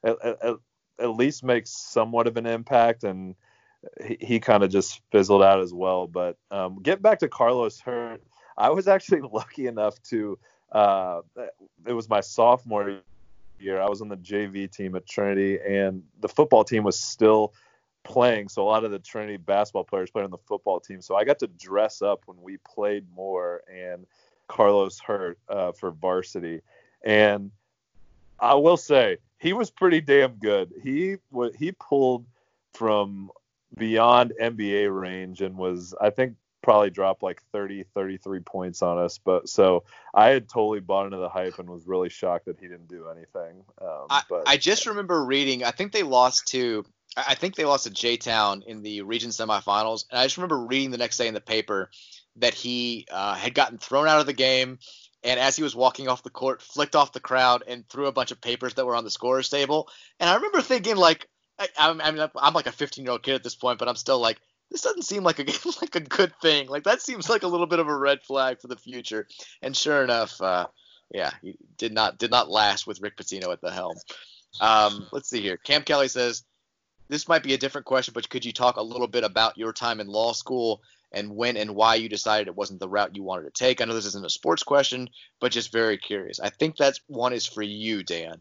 [SPEAKER 3] at least make somewhat of an impact, and he kind of just fizzled out as well. But getting back to Carlos Hurt, I was actually lucky enough to it was my sophomore year. I was on the JV team at Trinity, and the football team was still playing, so a lot of the Trinity basketball players played on the football team. So I got to dress up when we played more, and Carlos Hurt for varsity. And I will say he was pretty damn good. He pulled from beyond NBA range and was, I think, probably dropped like 33 points on us. But so I had totally bought into the hype and was really shocked that he didn't do anything.
[SPEAKER 2] I just remember reading, I think they lost to J-Town in the region semifinals. And I just remember reading the next day in the paper that he had gotten thrown out of the game. And as he was walking off the court, flicked off the crowd and threw a bunch of papers that were on the scorer's table. And I remember thinking, like, I'm like a 15-year-old kid at this point, but I'm still like, this doesn't seem like a good thing. Like, that seems like a little bit of a red flag for the future. And sure enough, he did not last with Rick Pitino at the helm. Let's see here. Cam Kelly says, this might be a different question, but could you talk a little bit about your time in law school and when and why you decided it wasn't the route you wanted to take? I know this isn't a sports question, but just very curious. I think that one is for you, Dan.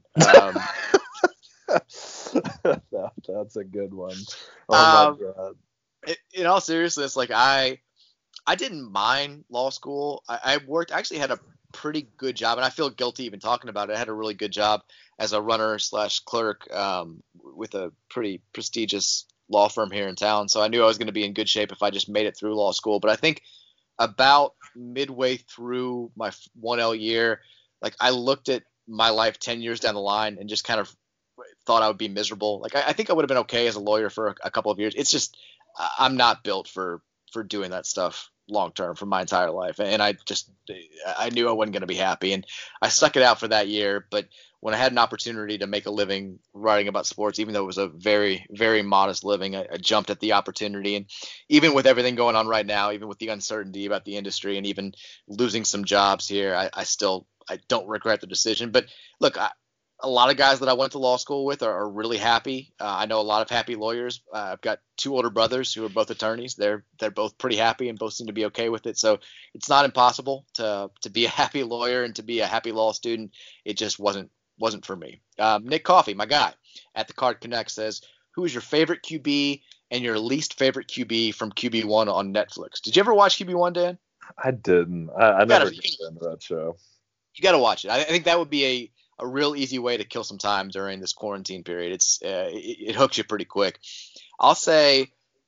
[SPEAKER 3] That's a good one. Oh my God.
[SPEAKER 2] In all seriousness, like I didn't mind law school. I actually had a pretty good job, and I feel guilty even talking about it. I had a really good job as a runner / clerk with a pretty prestigious law firm here in town. So I knew I was going to be in good shape if I just made it through law school. But I think about midway through my 1L year, like I looked at my life 10 years down the line and just kind of thought I would be miserable. Like I think I would have been okay as a lawyer for a couple of years. It's just I'm not built for doing that stuff long term for my entire life, and I knew I wasn't going to be happy, and I stuck it out for that year. But when I had an opportunity to make a living writing about sports, even though it was a very, very modest living, I jumped at the opportunity. And even with everything going on right now, even with the uncertainty about the industry and even losing some jobs here, I don't regret the decision. But look, a lot of guys that I went to law school with are really happy. I know a lot of happy lawyers. I've got 2 older brothers who are both attorneys. They're both pretty happy and both seem to be okay with it. So it's not impossible to be a happy lawyer and to be a happy law student. It just wasn't for me. Nick Coffey, my guy at the Card Connect, says, who is your favorite QB and your least favorite QB from QB1 on Netflix? Did you ever watch QB1, Dan?
[SPEAKER 3] I didn't. I never got into that show.
[SPEAKER 2] You got to watch it. I think that would be a real easy way to kill some time during this quarantine period. It hooks you pretty quick. I'll say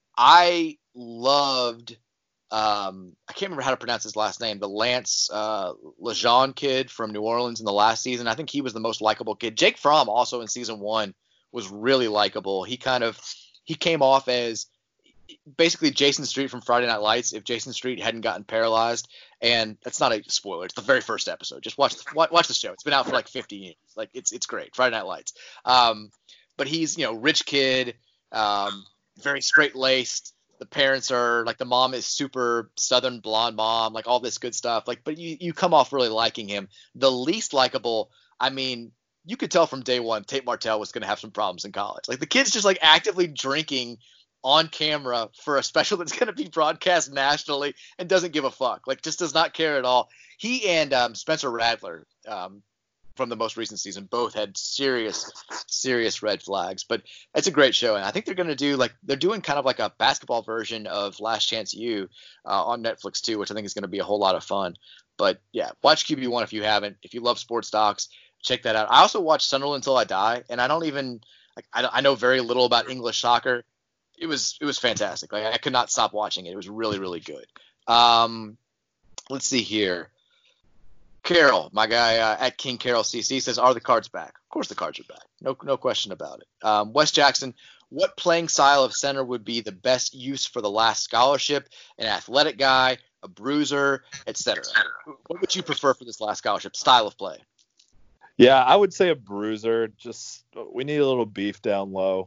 [SPEAKER 2] I loved I can't remember how to pronounce his last name, the Lance Lejeune kid from New Orleans in the last season. I think he was the most likable kid. Jake Fromm also in season 1 was really likable. He came off as basically Jason Street from Friday Night Lights if Jason Street hadn't gotten paralyzed. And that's not a spoiler. It's the very first episode. Just watch the show. It's been out for like 50 years. Like it's great. Friday Night Lights. But he's, rich kid. very straight laced. The parents are like, the mom is super Southern blonde mom, like all this good stuff. Like, but you come off really liking him. The least likable, I mean, you could tell from day one, Tate Martell was going to have some problems in college. Like, the kid's just like actively drinking on camera for a special that's going to be broadcast nationally and doesn't give a fuck. Like, just does not care at all. He and Spencer Radler, from the most recent season, both had serious red flags. But it's a great show, and I think they're going to do, like, they're doing kind of like a basketball version of Last Chance U on Netflix too, which I think is going to be a whole lot of fun. But yeah, watch QB1 if you haven't. If you love sports docs, check that out. I also watched Sunderland Until I Die, and I don't even like, I know very little about English soccer. It was fantastic. Like, I could not stop watching it. It was really, really good. Let's see here. Carol, my guy at King Carol CC says, "Are the Cards back?" Of course, the Cards are back. No question about it. Wes Jackson, what playing style of center would be the best use for the last scholarship? An athletic guy, a bruiser, etc. What would you prefer for this last scholarship style of play?
[SPEAKER 3] Yeah, I would say a bruiser. Just, we need a little beef down low.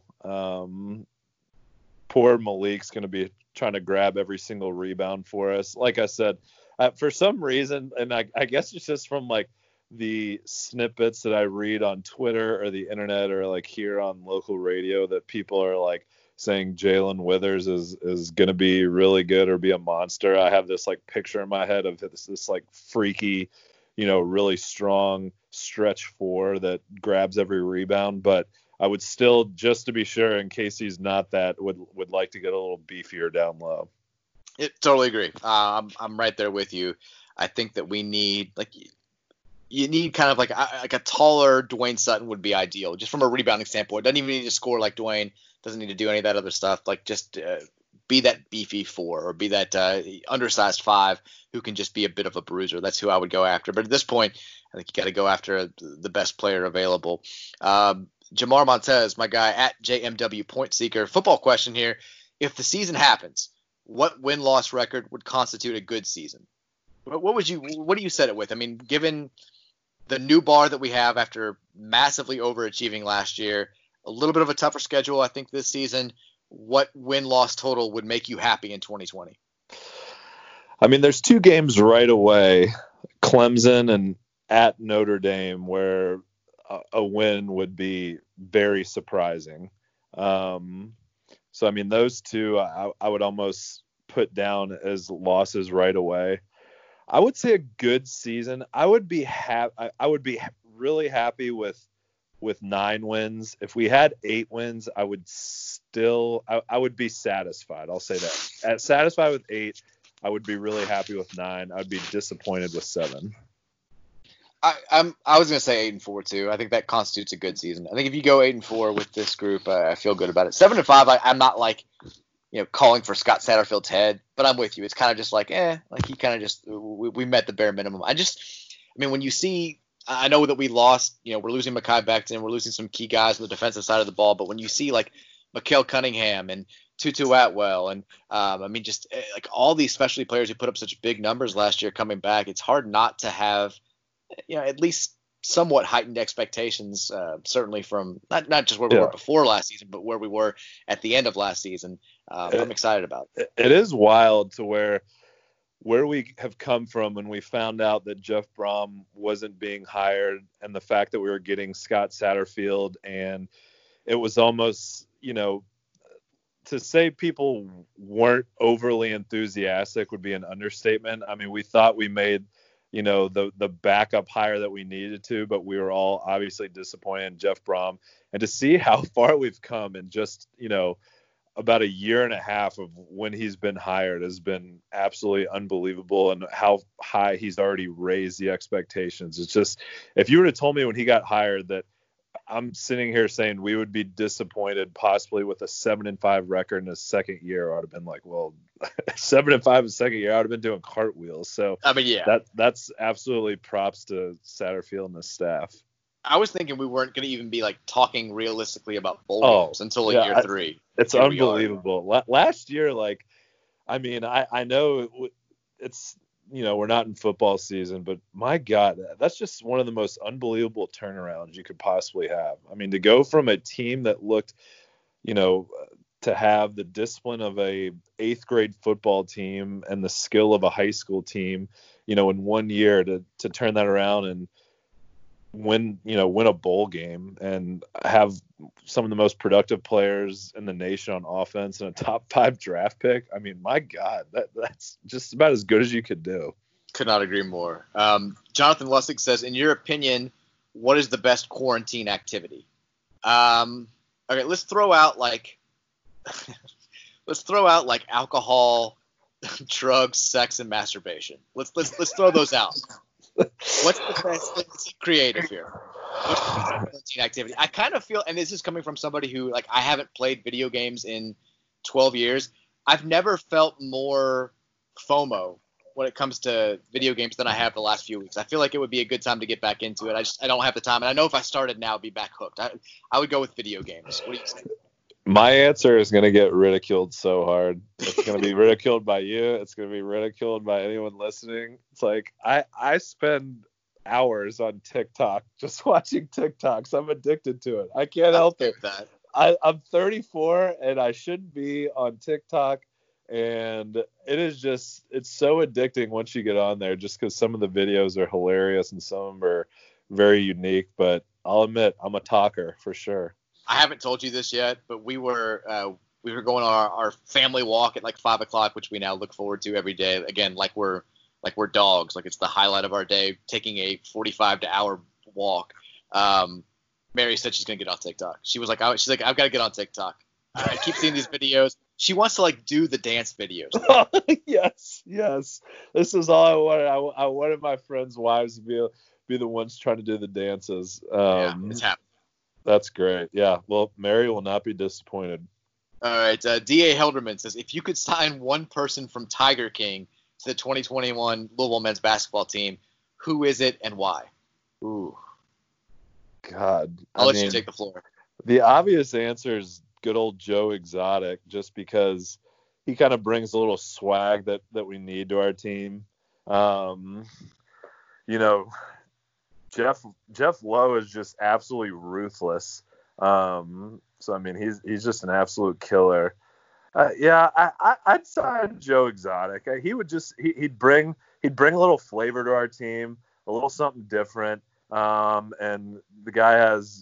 [SPEAKER 3] Poor Malik's going to be trying to grab every single rebound for us. Like I said, for some reason, and I guess it's just from like the snippets that I read on Twitter or the internet or like here on local radio, that people are like saying Jalen Withers is going to be really good or be a monster. I have this like picture in my head of this like freaky, really strong stretch four that grabs every rebound. But I would still, just to be sure, in case he's not that, would like to get a little beefier down low.
[SPEAKER 2] Totally agree. I'm right there with you. I think that we need, like, you need kind of like a taller Dwayne Sutton would be ideal, just from a rebounding standpoint. Doesn't even need to score like Dwayne. Doesn't need to do any of that other stuff. Like, just be that beefy 4 or be that undersized 5 who can just be a bit of a bruiser. That's who I would go after. But at this point, I think you got to go after the best player available. Jamar Montez, my guy at JMW Point Seeker. Football question here: if the season happens, what win-loss record would constitute a good season? What do you set it with? I mean, given the new bar that we have after massively overachieving last year, a little bit of a tougher schedule, I think, this season, what win-loss total would make you happy in 2020?
[SPEAKER 3] I mean, there's 2 games right away, Clemson and at Notre Dame, where a win would be very surprising. So, I mean, those 2 I would almost put down as losses right away. I would say a good season. I would be really happy with 9 wins. If we had 8 wins, I would be satisfied. I'll say that. Satisfied with 8, I would be really happy with 9. I would be disappointed with 7.
[SPEAKER 2] I was gonna say 8-4 too. I think that constitutes a good season. I think if you go 8-4 with this group, I feel good about it. 7-5, I'm not like, calling for Scott Satterfield's head, but I'm with you. It's kind of just like, like he kind of just, we met the bare minimum. I mean, when you see, I know that we lost, we're losing Mekhi Becton, we're losing some key guys on the defensive side of the ball, but when you see like Mikael Cunningham and Tutu Atwell and I mean, just like all these specialty players who put up such big numbers last year coming back, it's hard not to have, at least somewhat heightened expectations, certainly from not just where we were before last season, but where we were at the end of last season. I'm excited about it.
[SPEAKER 3] It is wild to where we have come from when we found out that Jeff Brom wasn't being hired, and the fact that we were getting Scott Satterfield, and it was almost, to say people weren't overly enthusiastic would be an understatement. I mean, we thought we made the backup hire that we needed to, but we were all obviously disappointed in Jeff Brom. And to see how far we've come in just, about a year and a half of when he's been hired has been absolutely unbelievable, and how high he's already raised the expectations. It's just, if you were to told me when he got hired that I'm sitting here saying we would be disappointed possibly with a 7-5 record in his second year, I would have been like, well, 7-5 in the second year, I would have been doing cartwheels. So
[SPEAKER 2] I mean, yeah,
[SPEAKER 3] that's absolutely props to Satterfield and the staff.
[SPEAKER 2] I was thinking we weren't going to even be like talking realistically about bowl games until year 3.
[SPEAKER 3] It's unbelievable. Last year, like, I mean, I know it's, we're not in football season, but my God, that's just one of the most unbelievable turnarounds you could possibly have. I mean, to go from a team that looked, to have the discipline of a 8th grade football team and the skill of a high school team, in 1 year to turn that around and win a bowl game and have some of the most productive players in the nation on offense and a top 5 draft pick. I mean, my God, that's just about as good as you could do.
[SPEAKER 2] Could not agree more. Jonathan Lussick says, in your opinion, what is the best quarantine activity? Okay, let's throw out like alcohol, drugs, sex, and masturbation. Let's throw those out. What's the best? Let's get creative here. What's the best quarantine activity? I kind of feel, and this is coming from somebody who, like, I haven't played video games in 12 years. I've never felt more FOMO when it comes to video games than I have the last few weeks. I feel like it would be a good time to get back into it. I don't have the time, and I know if I started now, I'd be back hooked. I would go with video games. What do you think?
[SPEAKER 3] My answer is going to get ridiculed so hard. It's going to be ridiculed by you. It's going to be ridiculed by anyone listening. It's like I spend hours on TikTok just watching TikToks. I'm addicted to it. I can't help it. I'm 34 and I shouldn't be on TikTok. And it's so addicting once you get on there, just because some of the videos are hilarious and some of them are very unique. But I'll admit, I'm a talker for sure.
[SPEAKER 2] I haven't told you this yet, but we were going on our family walk at like 5 o'clock, which we now look forward to every day. Again, like we're dogs, like it's the highlight of our day, taking a 45 to hour walk. Mary said she's gonna get on TikTok. She's like, I've got to get on TikTok. I keep seeing these videos. She wants to like do the dance videos.
[SPEAKER 3] Yes. This is all I wanted. I wanted my friends' wives to be the ones trying to do the dances.
[SPEAKER 2] It's happening.
[SPEAKER 3] That's great. Yeah. Well, Mary will not be disappointed.
[SPEAKER 2] All right. D.A. Helderman says, if you could sign one person from Tiger King to the 2021 Louisville men's basketball team, who is it and why? Ooh.
[SPEAKER 3] God.
[SPEAKER 2] I'll let you take the floor.
[SPEAKER 3] The obvious answer is good old Joe Exotic, just because he kind of brings a little swag that we need to our team. Jeff Lowe is just absolutely ruthless. So I mean, he's just an absolute killer. I'd sign Joe Exotic. He'd bring a little flavor to our team, a little something different. And the guy has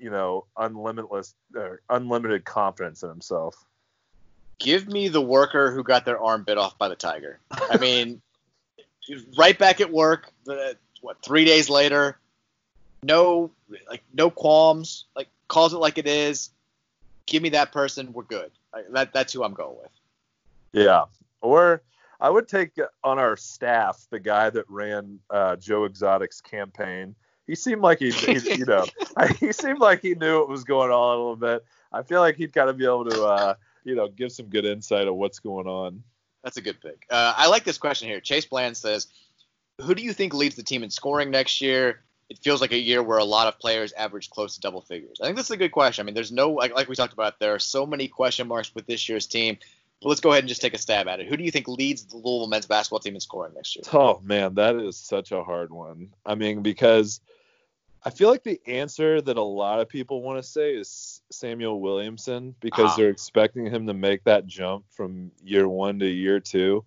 [SPEAKER 3] unlimited confidence in himself.
[SPEAKER 2] Give me the worker who got their arm bit off by the tiger. I mean, right back at work. 3 days later, no qualms, like calls it like it is. Give me that person. We're good. That's who I'm going with.
[SPEAKER 3] Yeah. Or I would take on our staff the guy that ran Joe Exotic's campaign. He seemed like he seemed like he knew what was going on a little bit. I feel like he'd kind of be able to, give some good insight of what's going on.
[SPEAKER 2] That's a good pick. I like this question here. Chase Bland says, who do you think leads the team in scoring next year? It feels like a year where a lot of players average close to double figures. I think that's a good question. I mean, there's no, like we talked about, there are so many question marks with this year's team. But let's go ahead and just take a stab at it. Who do you think leads the Louisville men's basketball team in scoring next year?
[SPEAKER 3] Oh, man, that is such a hard one. I mean, because I feel like the answer that a lot of people want to say is Samuel Williamson, because they're expecting him to make that jump from year 1 to year 2.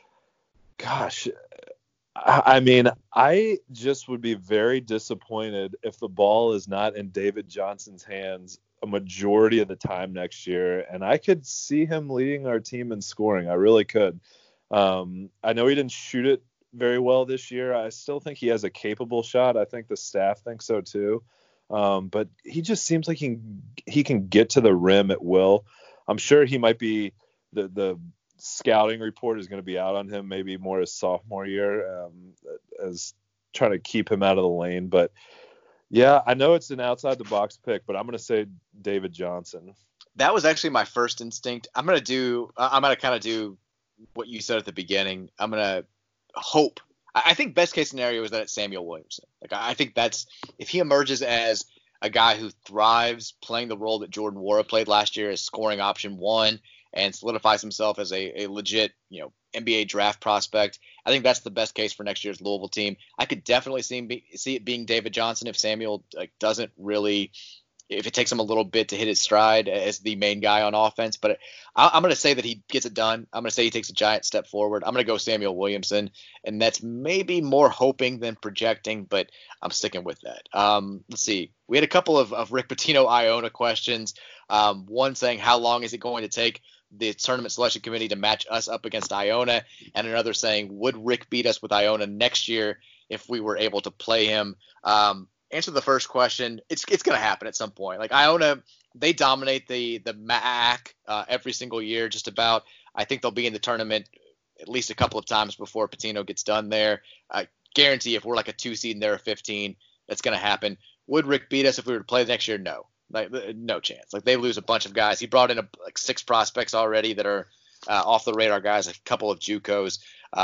[SPEAKER 3] Gosh, I mean, I just would be very disappointed if the ball is not in David Johnson's hands a majority of the time next year. And I could see him leading our team in scoring. I really could. I know he didn't shoot it very well this year. I still think he has a capable shot. I think the staff thinks so too. But he just seems like he can get to the rim at will. I'm sure he might be the scouting report is going to be out on him maybe more his sophomore year, as trying to keep him out of the lane. But yeah, I know it's an outside the box pick, but I'm going to say David Johnson.
[SPEAKER 2] That was actually my first instinct. I'm going to kind of do what you said at the beginning. I'm going to hope. I think best case scenario is that it's Samuel Williamson. Like, I think that's, if he emerges as a guy who thrives playing the role that Jordan Nwora played last year as scoring option 1 and solidifies himself as a legit, NBA draft prospect, I think that's the best case for next year's Louisville team. I could definitely see it being David Johnson if Samuel doesn't really if it takes him a little bit to hit his stride as the main guy on offense. But I'm going to say that he gets it done. I'm going to say he takes a giant step forward. I'm going to go Samuel Williamson, and that's maybe more hoping than projecting, but I'm sticking with that. Let's see. We had a couple of Rick Pitino Iona questions. One saying, how long is it going to take the tournament selection committee to match us up against Iona? And another saying, would Rick beat us with Iona next year if we were able to play him? Answer the first question. It's going to happen at some point. Like Iona, they dominate the MAAC every single year, just about. I think they'll be in the tournament at least a couple of times before Pitino gets done there. I guarantee if we're like a 2 seed and they're a 15, that's going to happen. Would Rick beat us if we were to play the next year? No. Like, no chance. Like, they lose a bunch of guys. He brought in like 6 prospects already that are off the radar guys, a couple of JUCOs.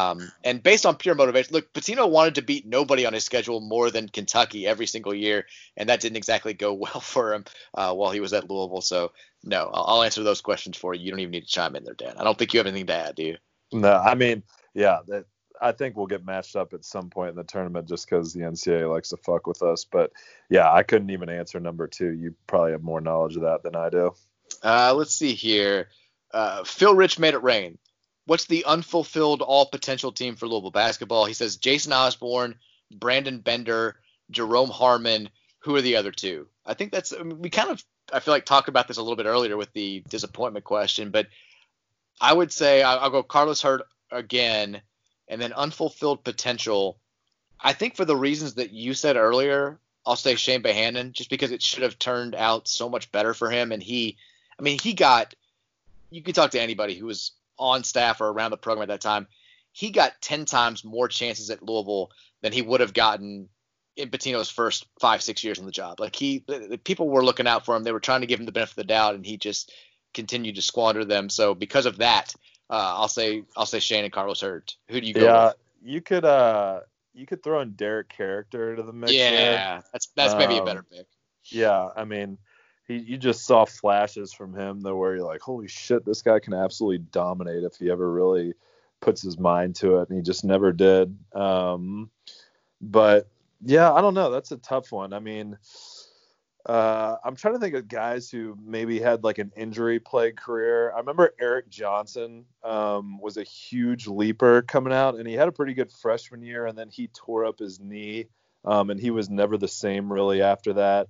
[SPEAKER 2] And based on pure motivation, look, Pitino wanted to beat nobody on his schedule more than Kentucky every single year, and that didn't exactly go well for him while he was at Louisville. So, no, I'll answer those questions for you. You don't even need to chime in there, Dan. I don't think you have anything to add, do you?
[SPEAKER 3] No, I mean, yeah, I think we'll get matched up at some point in the tournament just because the NCAA likes to fuck with us. But, yeah, I couldn't even answer number 2. You probably have more knowledge of that than I do.
[SPEAKER 2] Let's see here. Phil Rich made it rain. What's the unfulfilled all-potential team for Louisville basketball? He says Jason Osborne, Brandon Bender, Jerome Harmon. Who are the other 2? I think that's we kind of, I feel like, talked about this a little bit earlier with the disappointment question, but I would say I'll go Carlos Hurd again, and then unfulfilled potential. I think for the reasons that you said earlier, I'll say Shane Bohannon, just because it should have turned out so much better for him. And he got, you can talk to anybody who was on staff or around the program at that time, he got 10 times more chances at Louisville than he would have gotten in Pitino's first 5-6 years on the job. Like the people were looking out for him. They were trying to give him the benefit of the doubt, and he just continued to squander them. So because of that, I'll say Shane and Carlos Hurd. Who do you go with?
[SPEAKER 3] You could throw in Derek Character to the mix.
[SPEAKER 2] Yeah, that's maybe a better pick.
[SPEAKER 3] Yeah, I mean, you just saw flashes from him though where you're like, holy shit, this guy can absolutely dominate if he ever really puts his mind to it, and he just never did. But yeah, I don't know. That's a tough one. I mean, I'm trying to think of guys who maybe had like an injury-plagued career. I remember Eric Johnson was a huge leaper coming out, and he had a pretty good freshman year, and then he tore up his knee, and he was never the same really after that.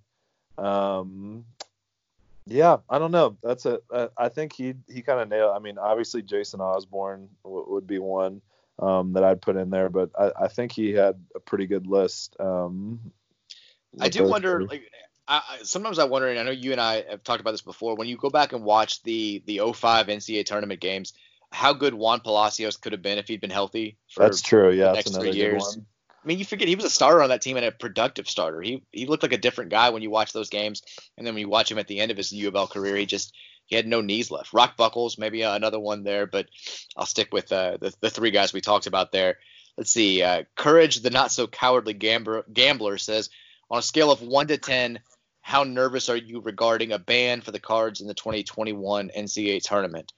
[SPEAKER 3] Yeah, I don't know. I think he kind of nailed. I mean, obviously Jason Osborne would be one that I'd put in there, but I think he had a pretty good list.
[SPEAKER 2] I do wonder, like, sometimes I wonder, and I know you and I have talked about this before, when you go back and watch the 05 NCAA tournament games, how good Juan Palacios could have been if he'd been healthy for
[SPEAKER 3] That's true. Yeah,
[SPEAKER 2] the next 3 years. I mean, you forget he was a starter on that team and a productive starter. He looked like a different guy when you watch those games, and then when you watch him at the end of his U of L career, he had no knees left. Rock Buckles, maybe another one there, but I'll stick with the 3 guys we talked about there. Let's see. Courage, the not so cowardly gambler, says, on a scale of 1 to 10, how nervous are you regarding a ban for the Cards in the 2021 NCAA tournament?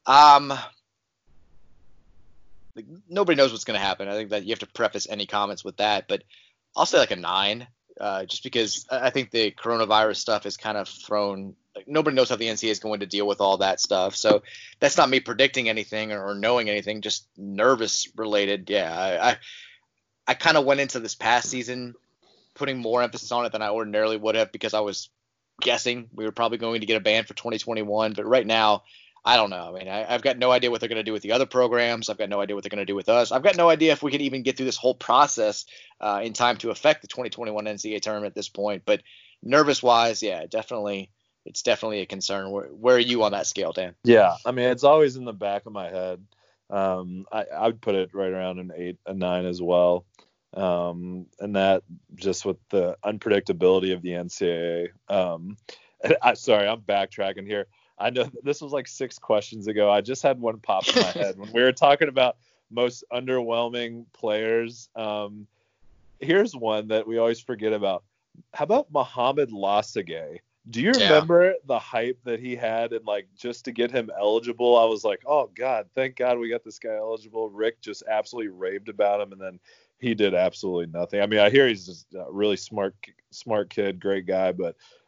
[SPEAKER 2] Nobody knows what's going to happen. I think that you have to preface any comments with that, but I'll say like a 9, just because I think the coronavirus stuff is kind of thrown. Like, nobody knows how the NCAA is going to deal with all that stuff. So that's not me predicting anything or knowing anything, just nervous related. Yeah, I kind of went into this past season putting more emphasis on it than I ordinarily would have, because I was guessing we were probably going to get a ban for 2021. But right now, I don't know. I mean, I've got no idea what they're going to do with the other programs. I've got no idea what they're going to do with us. I've got no idea if we can even get through this whole process in time to affect the 2021 NCAA tournament at this point. But nervous-wise, yeah, it's definitely a concern. Where are you on that scale, Dan?
[SPEAKER 3] Yeah, I mean, it's always in the back of my head. I would put it right around an 8, a 9 as well. And that just with the unpredictability of the NCAA. Sorry, I'm backtracking here. I know this was like 6 questions ago. I just had one pop in my head when we were talking about most underwhelming players. Here's one that we always forget about. How about Mohamed Lasagay? Do you remember the hype that he had, and like just to get him eligible? I was like, oh God, thank God we got this guy eligible. Rick just absolutely raved about him, and then he did absolutely nothing. I mean, I hear he's just a really smart kid, great guy, but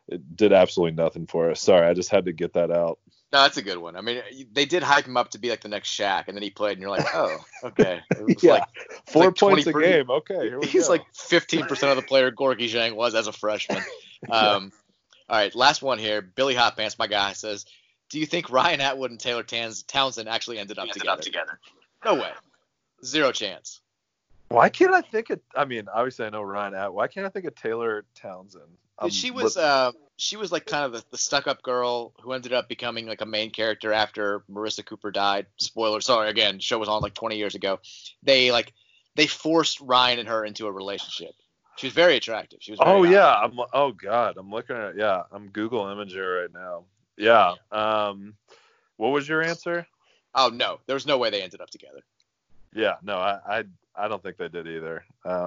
[SPEAKER 3] it did absolutely nothing for us. Sorry, I just had to get that out.
[SPEAKER 2] No, that's a good one. I mean, they did hype him up to be like the next Shaq, and then he played, and you're like, oh, okay. It was
[SPEAKER 3] 4 points a game. Okay, here we
[SPEAKER 2] He's
[SPEAKER 3] go.
[SPEAKER 2] like 15% of the player Gorgui Dieng was as a freshman. All right, last one here. Billy Hotpants, my guy, says, do you think Ryan Atwood and Taylor Townsend actually ended up together? No way. Zero chance.
[SPEAKER 3] Why can't I think of? I mean, obviously I know Ryan Atwood. Why can't I think of Taylor Townsend?
[SPEAKER 2] She was like kind of the stuck-up girl who ended up becoming like a main character after Marissa Cooper died. Spoiler. Sorry, again, show was on like 20 years ago. They forced Ryan and her into a relationship. She was very attractive. She was. Very hot.
[SPEAKER 3] Oh God, I'm looking at. Yeah, I'm Google imaging her right now. Yeah. What was your answer?
[SPEAKER 2] Oh no, there was no way they ended up together.
[SPEAKER 3] Yeah, no, I don't think they did either.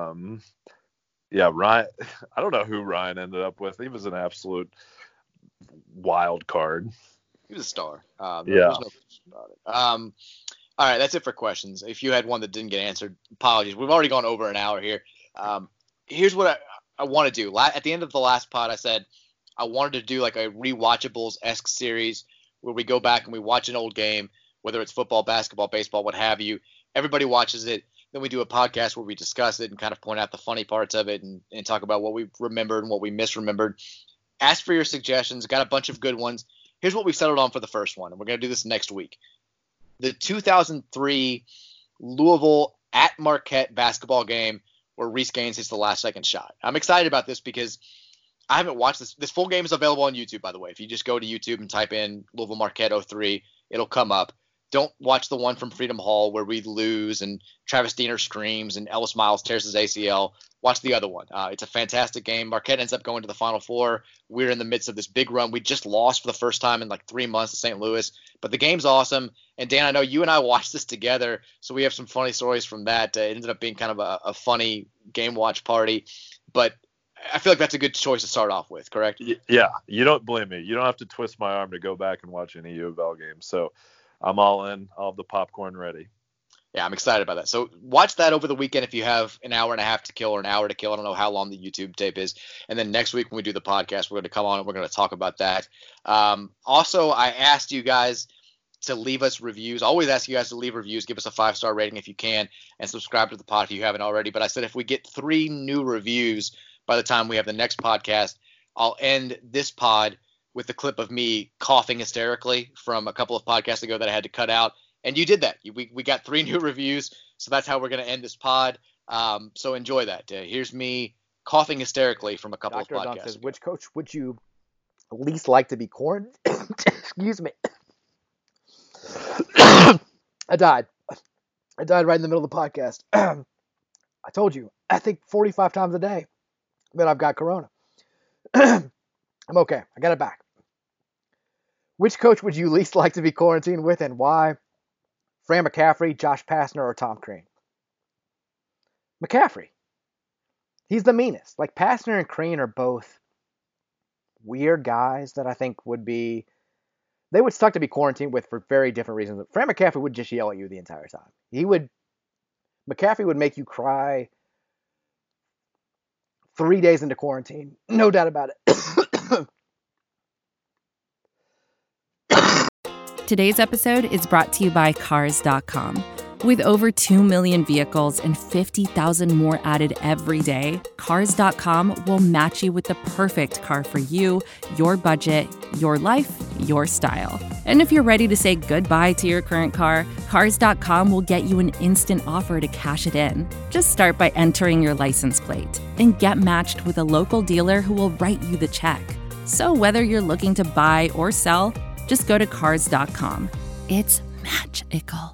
[SPEAKER 3] Yeah, Ryan. I don't know who Ryan ended up with. He was an absolute wild card.
[SPEAKER 2] He was a star.
[SPEAKER 3] Yeah.
[SPEAKER 2] There's no question about it. All right, that's it for questions. If you had one that didn't get answered, apologies. We've already gone over an hour here. Here's what I want to do. At the end of the last pod, I said I wanted to do like a rewatchables-esque series where we go back and we watch an old game, whether it's football, basketball, baseball, what have you. Everybody watches it. Then we do a podcast where we discuss it and kind of point out the funny parts of it and talk about what we remembered and what we misremembered. Ask for your suggestions. Got a bunch of good ones. Here's what we've settled on for the first one, and we're going to do this next week. The 2003 Louisville at Marquette basketball game where Reese Gaines hits the last-second shot. I'm excited about this because I haven't watched this. This full game is available on YouTube, by the way. If you just go to YouTube and type in Louisville Marquette 03, it'll come up. Don't watch the one from Freedom Hall where we lose and Travis Diener screams and Ellis Miles tears his ACL. Watch the other one. It's a fantastic game. Marquette ends up going to the Final Four. We're in the midst of this big run. We just lost for the first time in like 3 months to St. Louis. But the game's awesome. And, Dan, I know you and I watched this together, so we have some funny stories from that. It ended up being kind of a funny game watch party. But I feel like that's a good choice to start off with, correct?
[SPEAKER 3] Yeah. You don't blame me. You don't have to twist my arm to go back and watch any U of L games. So I'm all in. I'll have the popcorn ready.
[SPEAKER 2] Yeah, I'm excited about that. So watch that over the weekend if you have an hour and a half to kill or an hour to kill. I don't know how long the YouTube tape is. And then next week when we do the podcast, we're going to come on and we're going to talk about that. Also, I asked you guys to leave us reviews. I always ask you guys to leave reviews. Give us a 5-star rating if you can and subscribe to the pod if you haven't already. But I said if we get 3 new reviews by the time we have the next podcast, I'll end this pod with the clip of me coughing hysterically from a couple of podcasts ago that I had to cut out. And you did that. We got 3 new reviews, so that's how we're going to end this pod. So enjoy that. Here's me coughing hysterically from a couple of podcasts
[SPEAKER 4] Don says,
[SPEAKER 2] ago.
[SPEAKER 4] which coach would you least like to be quarantined? Excuse me. I died right in the middle of the podcast. I told you, I think 45 times a day that I've got corona. I'm okay. I got it back. Which coach would you least like to be quarantined with and why? Fran McCaffrey, Josh Pastner, or Tom Crean? McCaffrey. He's the meanest. Like, Pastner and Crean are both weird guys that I think they would suck to be quarantined with for very different reasons. Fran McCaffrey would just yell at you the entire time. McCaffrey would make you cry 3 days into quarantine. No doubt about it.
[SPEAKER 5] Today's episode is brought to you by Cars.com. With over 2 million vehicles and 50,000 more added every day, Cars.com will match you with the perfect car for you, your budget, your life, your style. And if you're ready to say goodbye to your current car, Cars.com will get you an instant offer to cash it in. Just start by entering your license plate and get matched with a local dealer who will write you the check. So whether you're looking to buy or sell, just go to Cars.com. It's magical.